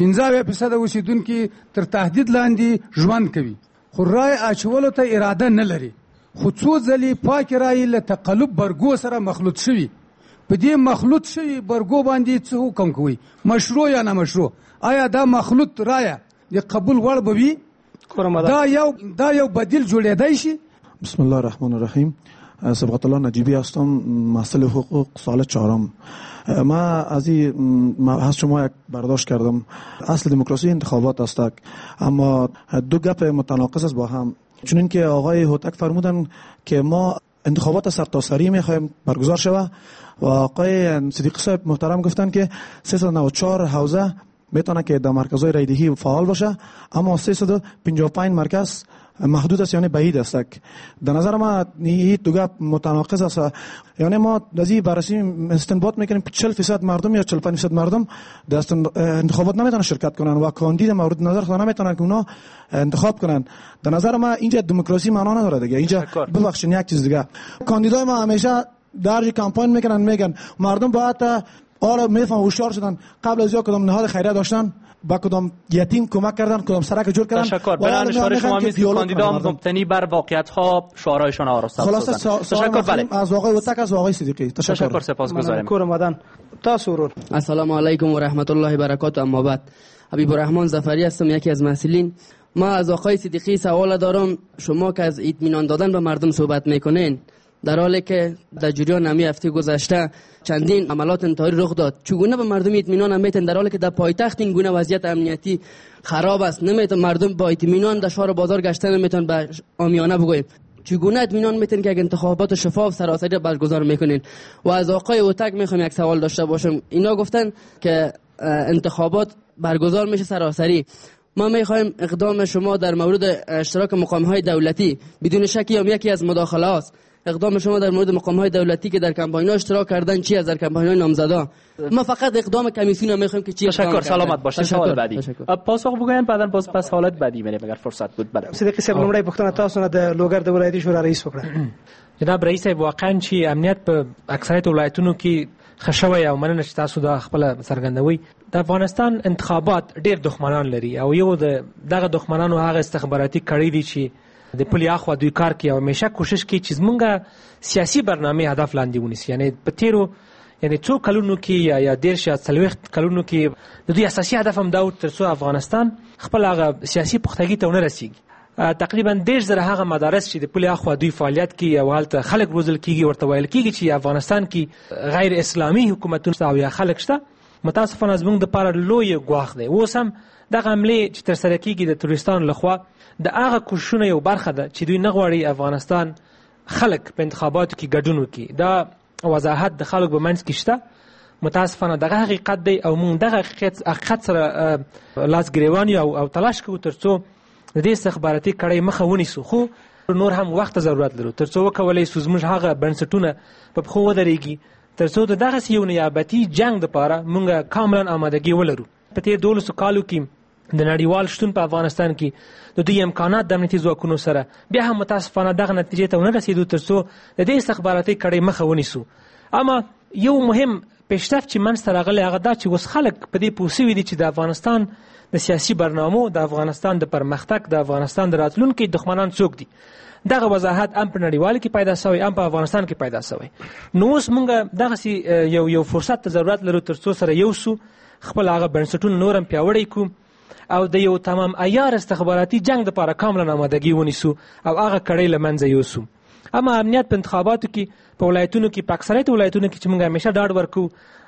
15% اوسیدونکي تر تهدید لاندې ژوند کوي، خو رای اچولو ته اراده نه لري. خو څو ځلې پاک رای له تقلب برګو سره مخلوط شوي. په دې مخلوط شوي برګو باندې څه حکم کوي، مشروع یا نه مشروع؟ آیا دا مخلوط رایه د قبول وړ به وي دا یو بدیل جوړېدای شي. بسم الله الرحمن الرحیم. صبغت الله نجیبی هستم، مسئول حقوق سال 4. ما از شما یک برداشت کردم. اصل دموکراسی انتخابات است، اما دو گپ متناقض است با هم. چون که آقای هوتک فرمودن که ما انتخابات سرتاسری میخوایم برگزار شود و آقای صدیقی صاحب محترم گفتن که 394 حوزه میتونه که در مرکزهای رایدهی فعال باشه، اما 355 مرکز محدود است، یعنی بعید است. در نظر ما این دو گپ متناقض است. یعنی ما از این بررسی استنباط میکنیم 40% مردم یا 45% مردم در انتخابات نمیتونن شرکت کنن و کاندید مورد نظر خود نمیتونن که اونا انتخاب کنن. در نظر ما اینجا دموکراسی معنا نداره دیگه. اینجا ببخشید یک چیز دیگه، کاندیدای ما همیشه در کمپاین میگن مردم باید حالا میفهمن هوشیار شدن، قبل از کدام نهاد خیریه داشتن، با کدام یتیم کمک کردن، کدام سرک جور کردن. تشکر. بنان شعار شما میست کاندیدا مبتنی بر واقعیت ها شعارهایشان آراسته سازند. تشکر. بله. از آقای هوتک از آقای صدیقی. تشکر. سپاسگزارم. کورمدان تاسورور. السلام علیکم و رحمت الله و برکاته. اما بعد حبیب الرحمن ظفری هستم، یکی از مسئولین. ما از آقای صدیقی سوال دارم. شما که از اطمینان دادن به مردم صحبت میکنین، در حالی که در جریان همین هفته گذشته چندین عملات انتحاری رخ داد، چگونه به مردم اطمینان نمیتن در حالی که در پایتخت این گونه وضعیت امنیتی خراب است؟ نمیتون مردم با اطمینان در شهر بازار گشتن نمیتون به عامیانه بگویم. چگونه اطمینان میتن که انتخابات شفاف سراسری برگزار میکنین؟ و از آقای هوتک میخوام یک سوال داشته باشم. اینا گفتن که انتخابات برگزار میشه سراسری. ما میخوایم اقدام شما در مورد اشتراک مقام‌های دولتی، بدون شک یکی از مداخله است، اقدام شما در مورد مقام‌های دولتی که در کمپاین‌ها اشتراک کردن چی از در کمپاین‌های نامزدا؟ ما فقط اقدام کمیسیون می‌خوایم که چی. تشکر. سلامت باشید. سوال بعدی پاسخ بگوین، بعداً پس حالت بعدی میره اگر فرصت بود. بله صدیقی صاحب، لومړی پوښتنه تاسو نه د لوګر د ولایتي شورا رئیس وکړه. جناب رئیس، واقعا چې امنیت په اکثریت ولایتونو کې خښوي او مننه چې تاسو دا خپل څرګندوي. د افغانستان انتخابات ډېر دښمنان لري او یو دغه دښمنانو هغه استخباراتي کړي دي چې د پولی اخوا دوی کار کوي او همیشه کوشش کوي چې زمونږ سیاسي برنامه هدف لاندې ونیسي. یعنی په تیرو څو کلونو کې یا 10 یا 40 کلونو کې د دوی اساسي هدف هم دا و تر څو افغانستان خپل هغه سیاسي پختګي ته ونه رسیږي. تقریبا 10,000 هغه مدارس چې د پولی اخوا دوی فعالیت کوي او هلته خلک روزل کیږي، ورته ویل کیږي چې افغانستان کې غیر اسلامي حکومتونه او یا خلک شته. متاسفانه زمونږ دپاره لوی ګواښ دی. اوس هم دغه حملې چې ترسره کیږي د تروریستانو لخوا د هغه کوششونو یو برخه ده چې دوی نه غواړي افغانستان خلک په انتخاباتو کې ګډون وکړي. دا وضاحت د خلکو په منځ کې شته. متاسفانه دغه حقیقت دی او موږ دغه حقیقت سره لاس ګریوان یو او تلاش کوو تر څو د دې استخباراتي کړۍ مخه ونیسو. خو نور هم وخت ضرورت لرو تر څو وکولی شو زموږ هغه بنسټونه په پښو ودرېږي، تر څو د دغسې یو نیابتي جنګ دپاره موږ کاملا آمادګي ولرو. په تېر 12 کالو کې د نړیوال شتون په افغانستان کې د دوی امکانات د امنیتي ځواکونو سره بیا هم متاسفانه دغه نتیجې ته ونه رسېدو تر څو د دې استخباراتي کړۍ مخه ونیسو. اما یو مهم پیشرفت چې منځته راغلی هغه دا چې اوس خلک په دې پوه سوي دي چې د افغانستان د سیاسي برنامو، د افغانستان د پرمختګ، د افغانستان د راتلونکي دښمنان څوک دي. دغه وضاحت هم په نړیوال کې پیدا شوی، هم په افغانستان کې پیدا شوی. نو اوس موږ دغسې یو فرصت ته ضرورت لرو تر څو سره یو سو، خپل هغه بنسټونه نور هم پیاوړی کړو او د یو تمام عیار استخباراتي جنګ دپاره کاملا آمادګي ونیسو او هغه کړۍ له منځه یوسو. اما امنیت په انتخاباتو کې په ولایتونو کې، په اکثریت ولایتونو کې چې موږ همیشه ډاډ ورکوو،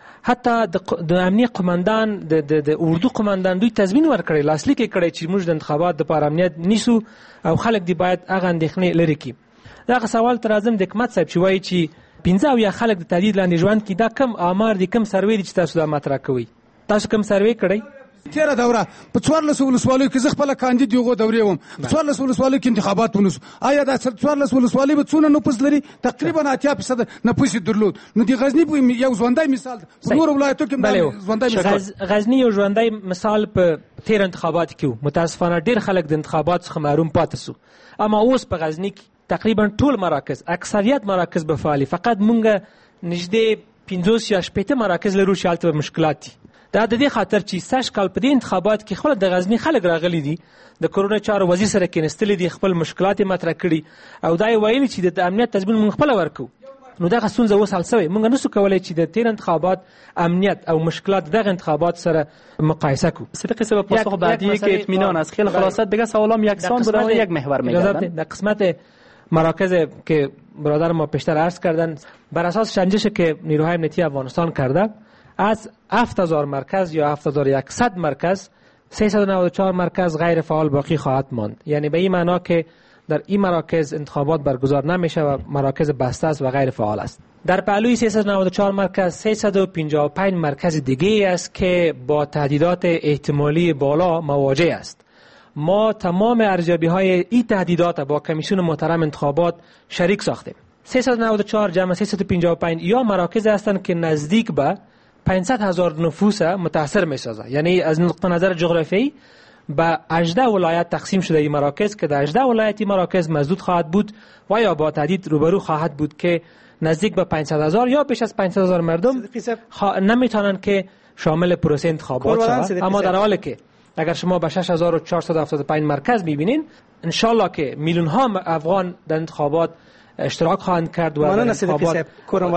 حتی د امنیت قماندان د اردو قماندان دوی تضمین ورکړی، لاسلیک یې کړی چې موږ د انتخابات دپاره امنیت نیسو او خلک دې باید هغه اندېښنې لرې کړي. دغه سوال ته راځم د حکمت صاحب چې وایي چې 15 خلک د تهدید لاندې ژوند کوي. دا کم آمار دي، کم سروې دي چې تاسو دا مطرح کوئ؟ تاسو کم سروې کړی؟ تیره دوره په 14 ولسوالیو کې زه خپله کاندید یوغو دورې وم، په 14 ولسوالیو کې انتخابات ونیسو. آیا دا 14 ولسوالۍ به څونه نفوس لري؟ تقریبا 80% نفوس یې درلود. نو د غزني یو ژوندی مثال په نورو ولایتو کې ژوندی مثال. غزني یو ژوندی مثال په تیر انتخابات کې و. متاسفانه ډېر خلک د انتخابات څخه محروم پاتې سو. اما اوس په غزني کې تقریبا ټول مراکز، اکثریت مراکز به فعالي، فقط مونږ نږدې 50 یا 60 مراکز لرو چې هلته مشکلات دي. دا د دې خاطر چې سږ کال په دې انتخابات کې خپل د غزني خلک راغلي دي، د کرونا چارو وزیر سره کېنستلي دي، خپل مشکلات مطرح کړي او دا یې ویلي چې د امنیت تضمین موږ خپله ورکوو. نو دغه ستونزه اوس حل شوې. موږ نشو کولای چې د تیر انتخابات امنیت او مشکلات دغه انتخابات سره مقایسه کو. صدیقی صاحب پاسخ بعدی که اطمینان است خیلی خلاصه دیگه سوالام یکسان بودن و یک محور میگردن. در قسمت مراکز که برادر ما پیشتر عرض کردن، بر اساس شنجشی که نیروهای امنیتی افغانستان کرده، از 7000 مرکز یا 7100 مرکز 394 مرکز غیر فعال باقی خواهد ماند. یعنی به این معنا که در این مراکز انتخابات برگزار نمیشه و مراکز بسته است و غیر فعال است. در پهلوی 394 مرکز 355 مرکز دیگه است که با تهدیدات احتمالی بالا مواجه است. ما تمام ارزیابی های این تهدیدات با کمیسیون محترم انتخابات شریک ساختیم. 394 جمع 355 یا مراکز هستند که نزدیک به 500,000 نفوس متاثر می‌سازه. یعنی از نقطه نظر جغرافیایی به 18 ولایت تقسیم شده این مراکز که در 18 ولایتی مراکز مسدود خواهد بود و یا با تهدید روبرو خواهد بود که نزدیک به 500,000 یا بیش از 500,000 مردم نمیتونن که شامل پروسه انتخابات شوند. اما در حالی که اگر شما به 6475 مرکز می‌بینین، ان شاء الله که میلیون ها افغان در انتخابات اشتراک خواهند کرد. و انتخابات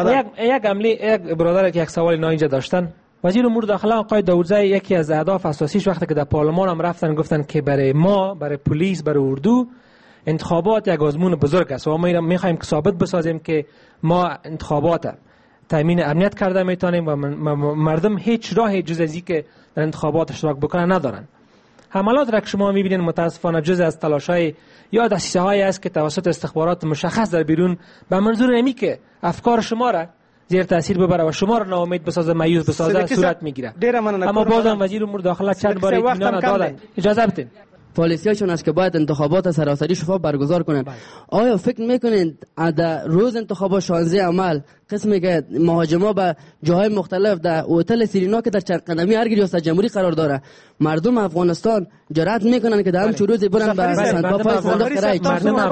یک برادر که یک سوال اینجا داشتن، وزیر امور داخله آقای داودزی یکی از اهداف اساسیش وقتی که در پارلمان هم رفتن گفتن که برای ما، برای پلیس، برای اردو انتخابات یک آزمون بزرگ است و ما می‌خوایم که ثابت بسازیم که ما انتخابات تامین امنیت کرده میتونیم و مردم هیچ راهی جز از اینکه در انتخابات اشتراک بکنن ندارن. حملات را که شما می‌بینید متاسفانه جز از تلاش‌های یا دسیسه‌هایی است که توسط استخبارات مشخص در بیرون به منظور اینی که افکار شما را زیر تاثیر ببره و شما را ناامید بسازه، مایوس بسازه صورت میگیره. اما بازم وزیر امور داخله چند بار اطمینان دادن. اجازه بدین. پالیسیاشون است که باید انتخابات سراسری شفاف برگزار کنند. آیا فکر میکنید در روز انتخابات 16 عمل قسمی که مهاجما به جاهای مختلف در هتل سیرینا که در چرقدمی هر ریاست جمهوری قرار داره، مردم افغانستان جرأت میکنن که در همچون روزی برن به سنتاپای صندوق رای؟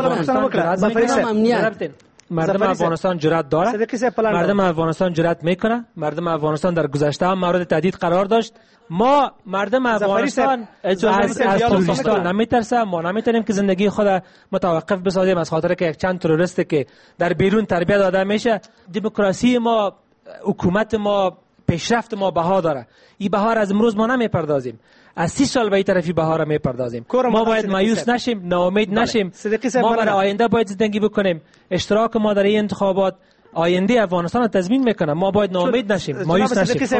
مردم افغانستان جرأت داره. مردم افغانستان جرأت میکنه. مردم افغانستان در گذشته هم مورد تهدید قرار داشت. ما مردم افغانستان از تروریستان نمیترسه. ما نمیتونیم که زندگی خود متوقف بسازیم از خاطر که یک چند تروریست که در بیرون تربیت داده میشه. دموکراسی ما، حکومت ما، پیشرفت ما بها داره. این بهار از امروز ما نمیپردازیم، از 30 سال به این طرفی بهار میپردازیم. ما باید مایوس نشیم، ناامید نشیم. ما برای آینده باید زندگی بکنیم. اشتراک ما در این انتخابات آینده افغانستان را تضمین میکنه. ما باید ناامید نشیم، مایوس نشیم.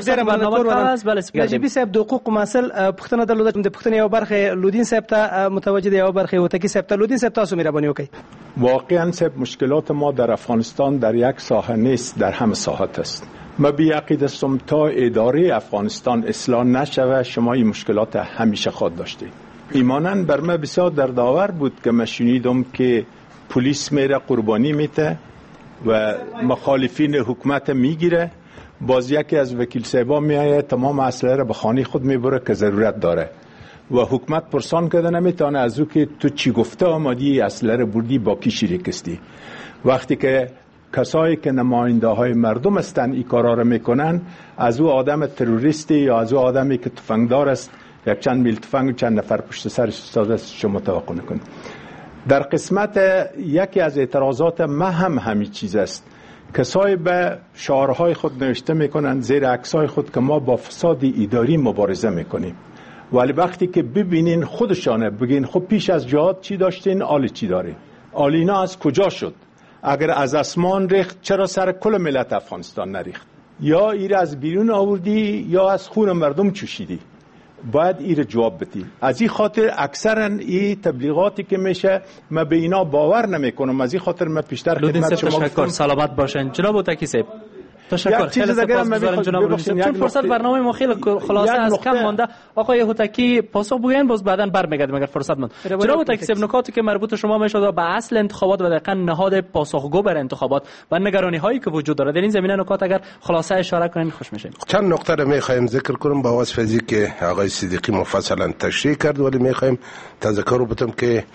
نجیبی صاحب د حقوق مسل پښتنه د پښتنې یو برخه لودین صاحب ته متوجه دی، یو برخه وتکی صاحب ته. لودین صاحب تاسو مهرباني وکړئ. واقعا صاحب مشکلات ما در افغانستان در یک ساحه نیست، در همه ساحات است. ما بی عقیده هستم تا اداره افغانستان اصلاح نشود شما این مشکلات همیشه خود داشتید. ایمانن بر من بسیار دردآور بود که من شنیدم که پلیس میره قربانی میته و مخالفین حکومت میگیره، باز یکی از وکیل صاحبا میایه تمام اسلحه را به خانه خود میبره که ضرورت داره و حکومت پرسان کرده نمیتونه از او که تو چی گفته آمدی اسلحه را بردی با کی شریک استی. وقتی که کسایی که نماینده های مردم هستند این کارا را میکنن، از او آدم تروریستی یا از او آدمی که تفنگدار است یک چند میل تفنگ و چند نفر پشت سرش سازه شما توقع نکنید. در قسمت یکی از اعتراضات ما هم همین چیز است. کسایی به شعارهای خود نوشته میکنن زیر عکسای خود که ما با فساد اداری مبارزه میکنیم، ولی وقتی که ببینین خودشانه بگین خب پیش از جهاد چی داشتین، آل چی دارین، آلینا از کجا شد؟ اگر از آسمان ریخت چرا سر کل ملت افغانستان نریخت؟ یا ایر از بیرون آوردی یا از خون مردم چوشیدی؟ باید ایر جواب بدی. از این خاطر اکثرا این تبلیغاتی که میشه من به اینا باور نمیکنم. از این خاطر من پیشتر خدمت شما تشکر. سلامت باشین جناب اوتکی صاحب. تشکر. خیلی سپاسگزارم جناب. چون فرصت برنامه ما خیلی خلاصه از کم مونده. آقای هوتکی پاسخ بگوین باز بعداً برمیگردیم اگر فرصت ماند. جناب هوتکی صاحب نکاتی که مربوط شما میشد به اصل انتخابات و دقیقاً نهاد پاسخگو بر انتخابات و نگرانی هایی که وجود داره در این زمینه نکات اگر خلاصه اشاره کنین خوش میشیم. چند نکته رو میخوایم ذکر کنم با واسه که آقای صدیقی مفصلا تشریح کرد، ولی میخوایم تذکر بدم که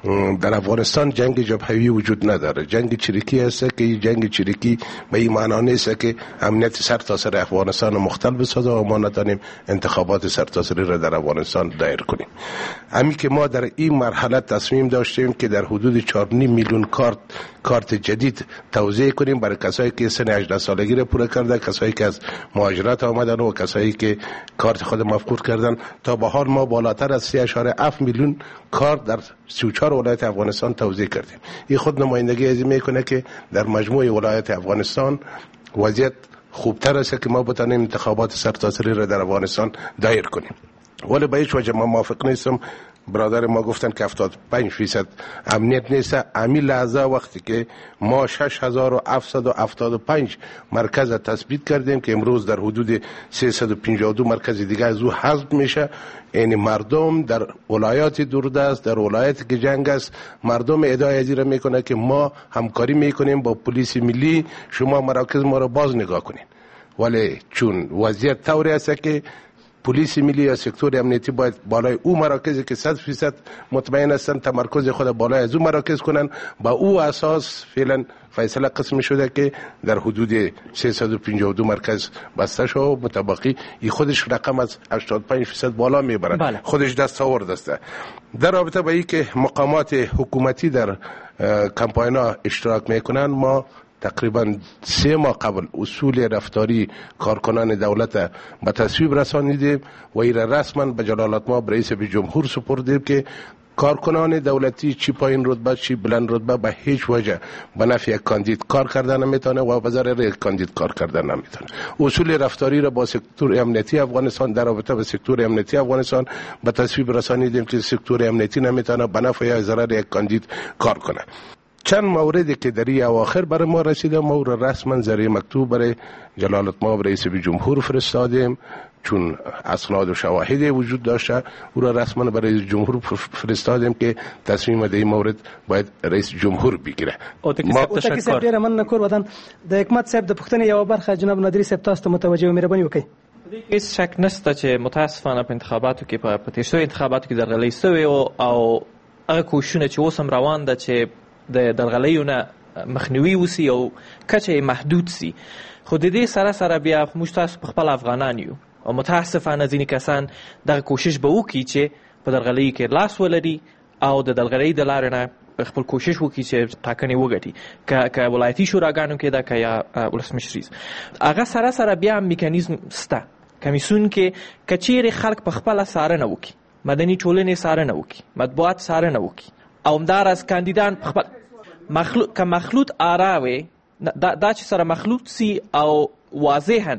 در افغانستان جنگ جبهوی وجود نداره. جنگ چریکی است که جنگ چریکی به این معنا نیست که امنیت سرتاسر افغانستان مختل بسازه و ما نتونیم انتخابات سرتاسری را در افغانستان دایر کنیم. همین که ما در این مرحله تصمیم داشتیم که در حدود 4.5 میلیون کارت جدید توزیع کنیم برای کسایی که سن 18 سالگی را پوره کرده، کسایی که از مهاجرت آمدن و کسایی که کارت خود مفقود کردن. تا به حال ما بالاتر از 3.7 میلیون کارت در 34 ولایت افغانستان توزیع کردیم. این خود نمایندگی از این میکنه که در مجموع ولایت افغانستان وضعیت خوبتر است که ما بتانیم انتخابات سرتاسری را در افغانستان دایر کنیم. ولی به هیچ وجه ما موافق نیستم. برادر ما گفتن که 75% امنیت نیست. همین لحظه وقتی که ما 6775 مرکز تثبیت کردیم که امروز در حدود 352 مرکز دیگه از او حذف میشه، یعنی مردم در ولایات دوردست، در ولایتی که جنگ است، مردم ادعای از را میکنه که ما همکاری میکنیم با پلیس ملی، شما مراکز ما را باز نگاه کنین. ولی چون وضعیت طوری است که پلیس ملی یا سکتور امنیتی باید بالای او مراکزی که 100% مطمئن هستند تمرکز خود بالای از او مراکز کنن، با او اساس فعلا فیصله قسم شده که در حدود 352 مرکز بسته شد و متبقی ای خودش رقم از 85% بالا میبرن. بله. خودش دستاورد است. در رابطه با این که مقامات حکومتی در کمپاین اشتراک میکنن، ما تقریبا 3 ماه قبل اصول رفتاری کارکنان دولت به تصویب رسانیدیم و این رسما به جلالتمآب رئیس جمهور سپردیم که کارکنان دولتی چی پایین رتبه چی بلند رتبه به هیچ وجه به نفع یک کاندید کار کردن نمیتونه و به ضرر یک کاندید کار کردن نمیتونه. اصول رفتاری را با سکتور امنیتی افغانستان در رابطه با سکتور امنیتی افغانستان به تصویب رسانیدیم که سکتور امنیتی نمیتونه به نفع یا ضرر یک کاندید کار کنه. چند موردی که در این اواخر برای ما رسیده، ما را رسما ذریعه مکتوب برای جلالتمآب رئیس جمهور فرستادیم، چون اسناد و شواهدی وجود داشته او را رسما برای رئیس جمهور فرستادیم که تصمیم در این مورد باید رئیس جمهور بگیره. تشکر. من نکور ودان د حکمت صاحب د پښتنې یو برخه جناب نادری صاحب تاسو ته متوجه و مهرباني وکړئ. هیڅ شک نشته چې متاسفانه په انتخاباتو کې په تیر شویو انتخاباتو کې درغلۍ سوې او هغه کوششونه چې اوس هم روان ده چې د درغلیو نه مخنیوي وسی او کچه محدود سی، خو د دې سره سره بیا موږ تاسو په خپل افغانان یو او متاسفانه ځینې کسان دغه کوشش به وکړي چې په درغلۍ کې لاس ولري او د درغلۍ د لارې نه خپل کوشش وکړي چې ټاکنې وګټي، که ولایتي شوراګانو کې ده که یا ولسمشریز. هغه سره سره بیا میکانیزم سته کمیسیون کې که چیرې خلک په خپله څارنه وکړي، مدني ټولنې څارنه وکړي، مطبوعات څارنه وکړي او همداراز کاندیدان په خپل که مخلوط آراوي دا چې سره مخلوط سی او واضحا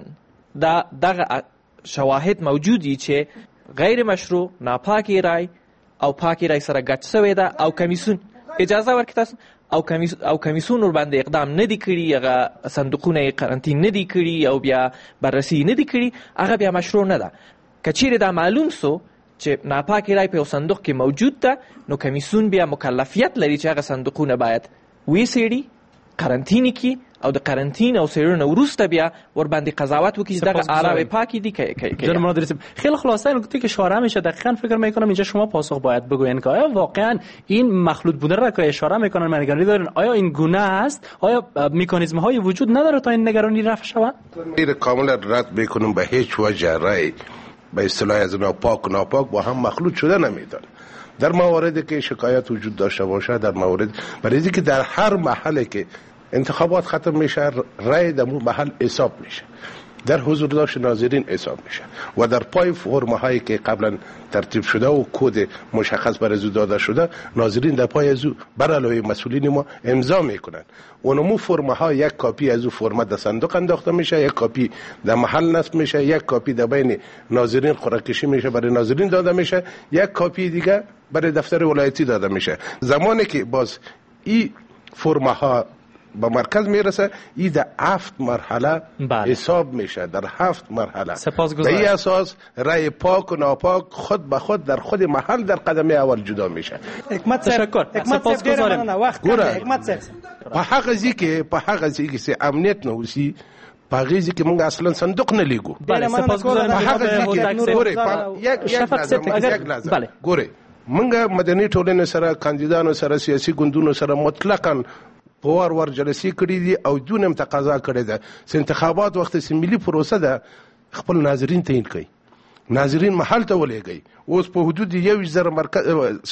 دغه شواهد موجودی چې غیر مشروع ناپاکی رای او پاکی رای سره ګډ شوی ده او کمیسیون اجازه ورکړي تاسو او کمیسیون ور باندې اقدام نه دی کړی، هغه صندوقونه قرنطین نه دی کړی او بیا بررسي نه دی کړی، هغه بیا مشروع نه ده. که چیرې دا معلوم سو چې ناپاکی رای په یو صندوق کې موجود ده، نو کمیسیون بیا مکلفیت لري چې هغه صندوقونه باید ویڅېړي، قرنطینې کړي او د قرنطین او څېړنې وروسته بیا ور باندې قضاوت وکړي چې دغه آراوې پاکی دي که جناب نادری صاحب. خیلی خلاصه نکته که اشاره میشه دقیقاً فکر میکنم اینجا شما پاسخ باید بگوین که آیا واقعا این مخلوط بودن را که اشاره میکنن نگرانی دارن، آیا این گونه است؟ آیا مکانیزم های وجود نداره تا این نگرانی رفع شود؟ این کاملا رد میکنم. به هیچ وجه رای به اصطلاح از ناپاک و ناپاک با هم مخلوط شده نمیدن. در مواردی که شکایت وجود داشته باشه، در مورد برای اینکه در هر محله که انتخابات ختم میشه رای در اون محل حساب میشه، در حضور داشت ناظرین حساب میشه و در پای فرم هایی که قبلا ترتیب شده و کد مشخص بر ازو داده شده، ناظرین در پای ازو بر علاوه مسئولین ما امضا میکنن. اونمو فرم ها یک کاپی ازو فرم در صندوق انداخته میشه، یک کاپی در محل نصب میشه، یک کاپی در بین ناظرین قرعه کشی میشه برای ناظرین داده میشه، یک کاپی دیگه برای دفتر ولایتی داده میشه. زمانی که باز این فرم ها به مرکز میرسه، این در 7 مرحله حساب میشه، در 7 مرحله. به این اساس رای پاک و ناپاک خود به خود در خود محل در قدم اول جدا میشه. حکمت تشکر. سپاسگزارم. حکمت صاحب په هغه ځای کې چې امنیت نه وسی، په هغه ځای کې موږ اصلا صندوق نه لیکو. بله سپاسگزارم. په هغه ځای کې ګوره یک لازم ګوره منګه مدني ټولنې سره کاندیدانو سره سیاسي ګوندونو سره مطلقاً په وار جلسې کړې دي او دونه تقاضا کړې ده چې انتخابات وخت چې ملي پروسه ده خپل ناظرین تعیین کړي، ناظرین محل ته ولېږي. اوس په حدود 1,000 مرکز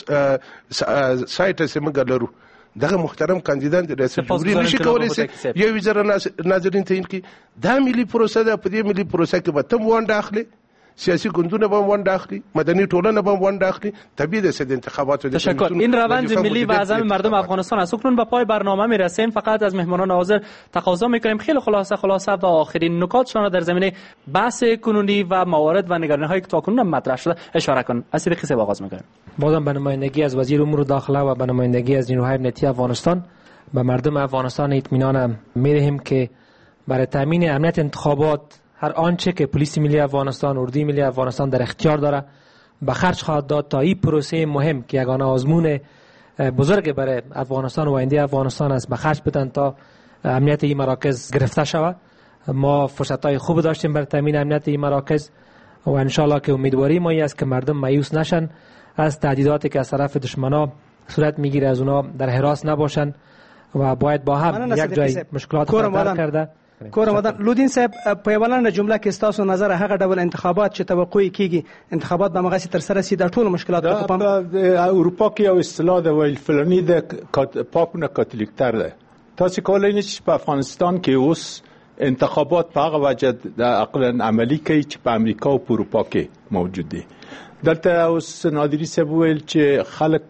سایټ سیمه لرو، دغه محترم کاندیدان د ریاست جمهوریت نشي کولای چې 1,000 ناظرین تعیین کړي. دا ملي پروسه ده، په دې ملي پروسه کې به تم ونډه اخلي، سیاسی گوندونه به ونډه اخلي، مدنی ټولنه به ونډه اخلي. طبیعی است انتخابات. تشکر. این روند ملی و عزم مردم افغانستان است. اکنون به پای برنامه میرسیم. فقط از مهمانان حاضر تقاضا میکنیم خیلی خلاصه و آخرین نکاتشان را در زمینه بحث کنونی و موارد و نگرانی‌هایی که تاکنون مطرح شده اشاره کنیم. از صدیقی صاحب آغاز میکنیم. بازم به نمایندگی از وزیر امور داخله و به نمایندگی از نیروهای امنیتی افغانستان به مردم افغانستان اطمینان میدهیم که برای تامین امنیت انتخابات هر آنچه که پلیس ملی افغانستان، اردوی ملی افغانستان در اختیار داره به خرج خواهد داد تا این پروسه مهم که یگانه آزمون بزرگ برای افغانستان و آینده افغانستان است به خرج بدن تا امنیت این مراکز گرفته شود. ما فرصت‌های خوب داشتیم برای تامین امنیت این مراکز و ان شاء الله که امیدواری ما است که مردم مایوس نشن از تهدیداتی که از طرف دشمنا صورت میگیره، از اونا در حراس نباشن و باید با هم یک جای مشکلات حل کرده. کورمدان لودین صاحب په ولانه جمله کې تاسو نظر هغه ډول انتخابات چې توقع کیږي انتخابات به مغسی تر سره سي د ټول مشکلات په پام اروپا کې یو اصطلاح د ویل فلانی د پاپونه کاتولیک تر ده. تاسو کولای نشئ په افغانستان کې اوس انتخابات په هغه وجه د عقلا عملی کوي چې په امریکا او په اروپا کې موجود دي. دلته اوس نادری صاحب ویل چې خلک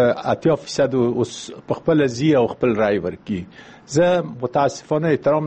80% اوس په خپل ځای او خپل رائے ورکي. زه متاسفانه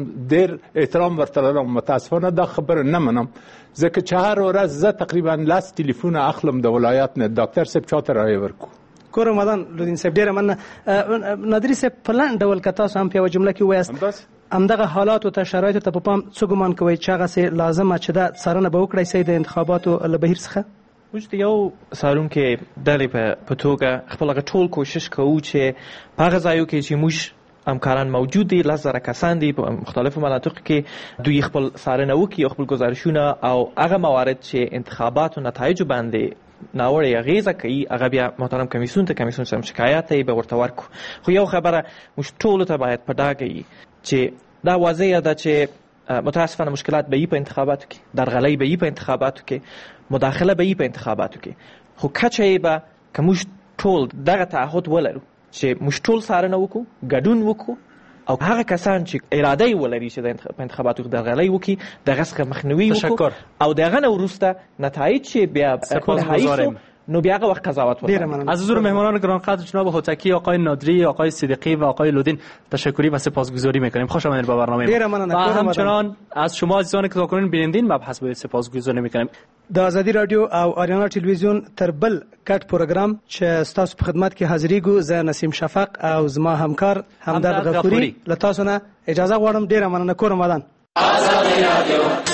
احترام ورته لرم، متاسفانه دا خبره نه منم، ځکه چې هر ورځ زه تقریبا 10 تلیفون اخلم د ولایت نه ډاکټر صاحب چاته رائے ورکو. کورمدان لودین صاحب ډیره مننه. نادری صاحب په لاندې ډول که تاسو هم په یوه جمله کې ووایاست همدغه حالاتو ته شرایطو ته په پام څه ګمان کوئ چې هغسې لازمه چې دا څارنه به وکړی سئ د انتخاباتو له بهیر څخه؟ موږ د یو څارونکي ډلې په توګه خپل هغه ټول کوشش کوو چې په هغه ځایو کې چې موږ همکاران موجود دي، 10,000 کسان دي په مختلفو مناطقو کې، دوی خپل څارنه وکړي او خپل ګزارشونه او هغه موارد چې انتخاباتو نتایجو باندې ناوړه اغیزه کوي هغه بیا محترم کمیسیون ته شکایت یې به ورته ورکړو. خو یو خبره موږ ټولو ته باید په ډاګه وي چې دا واضحه ده چې متاسفانه مشکلات به یې په انتخاباتو کې، درغلۍ به یې په انتخاباتو کې، مداخله به یې په انتخاباتو کې، خو کچه یې به که موږ ټول دغه تعهد ولرو چې موږ ټول څارنه وکړو، ګډون وکړو او هغه کسان چې اراده یې ولري چې د انتخاباتو درغلۍ وکړي دغه څخه مخنیوي وکړو او دغه نه وروسته نتایج چې بیا نهایي نو بیا هغه وخت قضاوت وکړو. از حضور مهمانان گرانقدر جناب هوتکی، آقای نادری، آقای صدیقی و آقای لودین تشکری و سپاسگزاری میکنیم. خوش آمدید به برنامه ما. و همچنان از شما عزیزان که تاکنون بینندین مبحث باید سپاسگزاری میکنیم. د ازادي رادیو او آریانا ټلویزیون تر بل کټ پروګرام چې ستاسو په خدمت کې حاضرېږو، زه نسیم شفق او زما همکار همدرد غفوري له تاسو نه اجازه غواړم. ډیره مننه. کورمدان. ازادي رادیو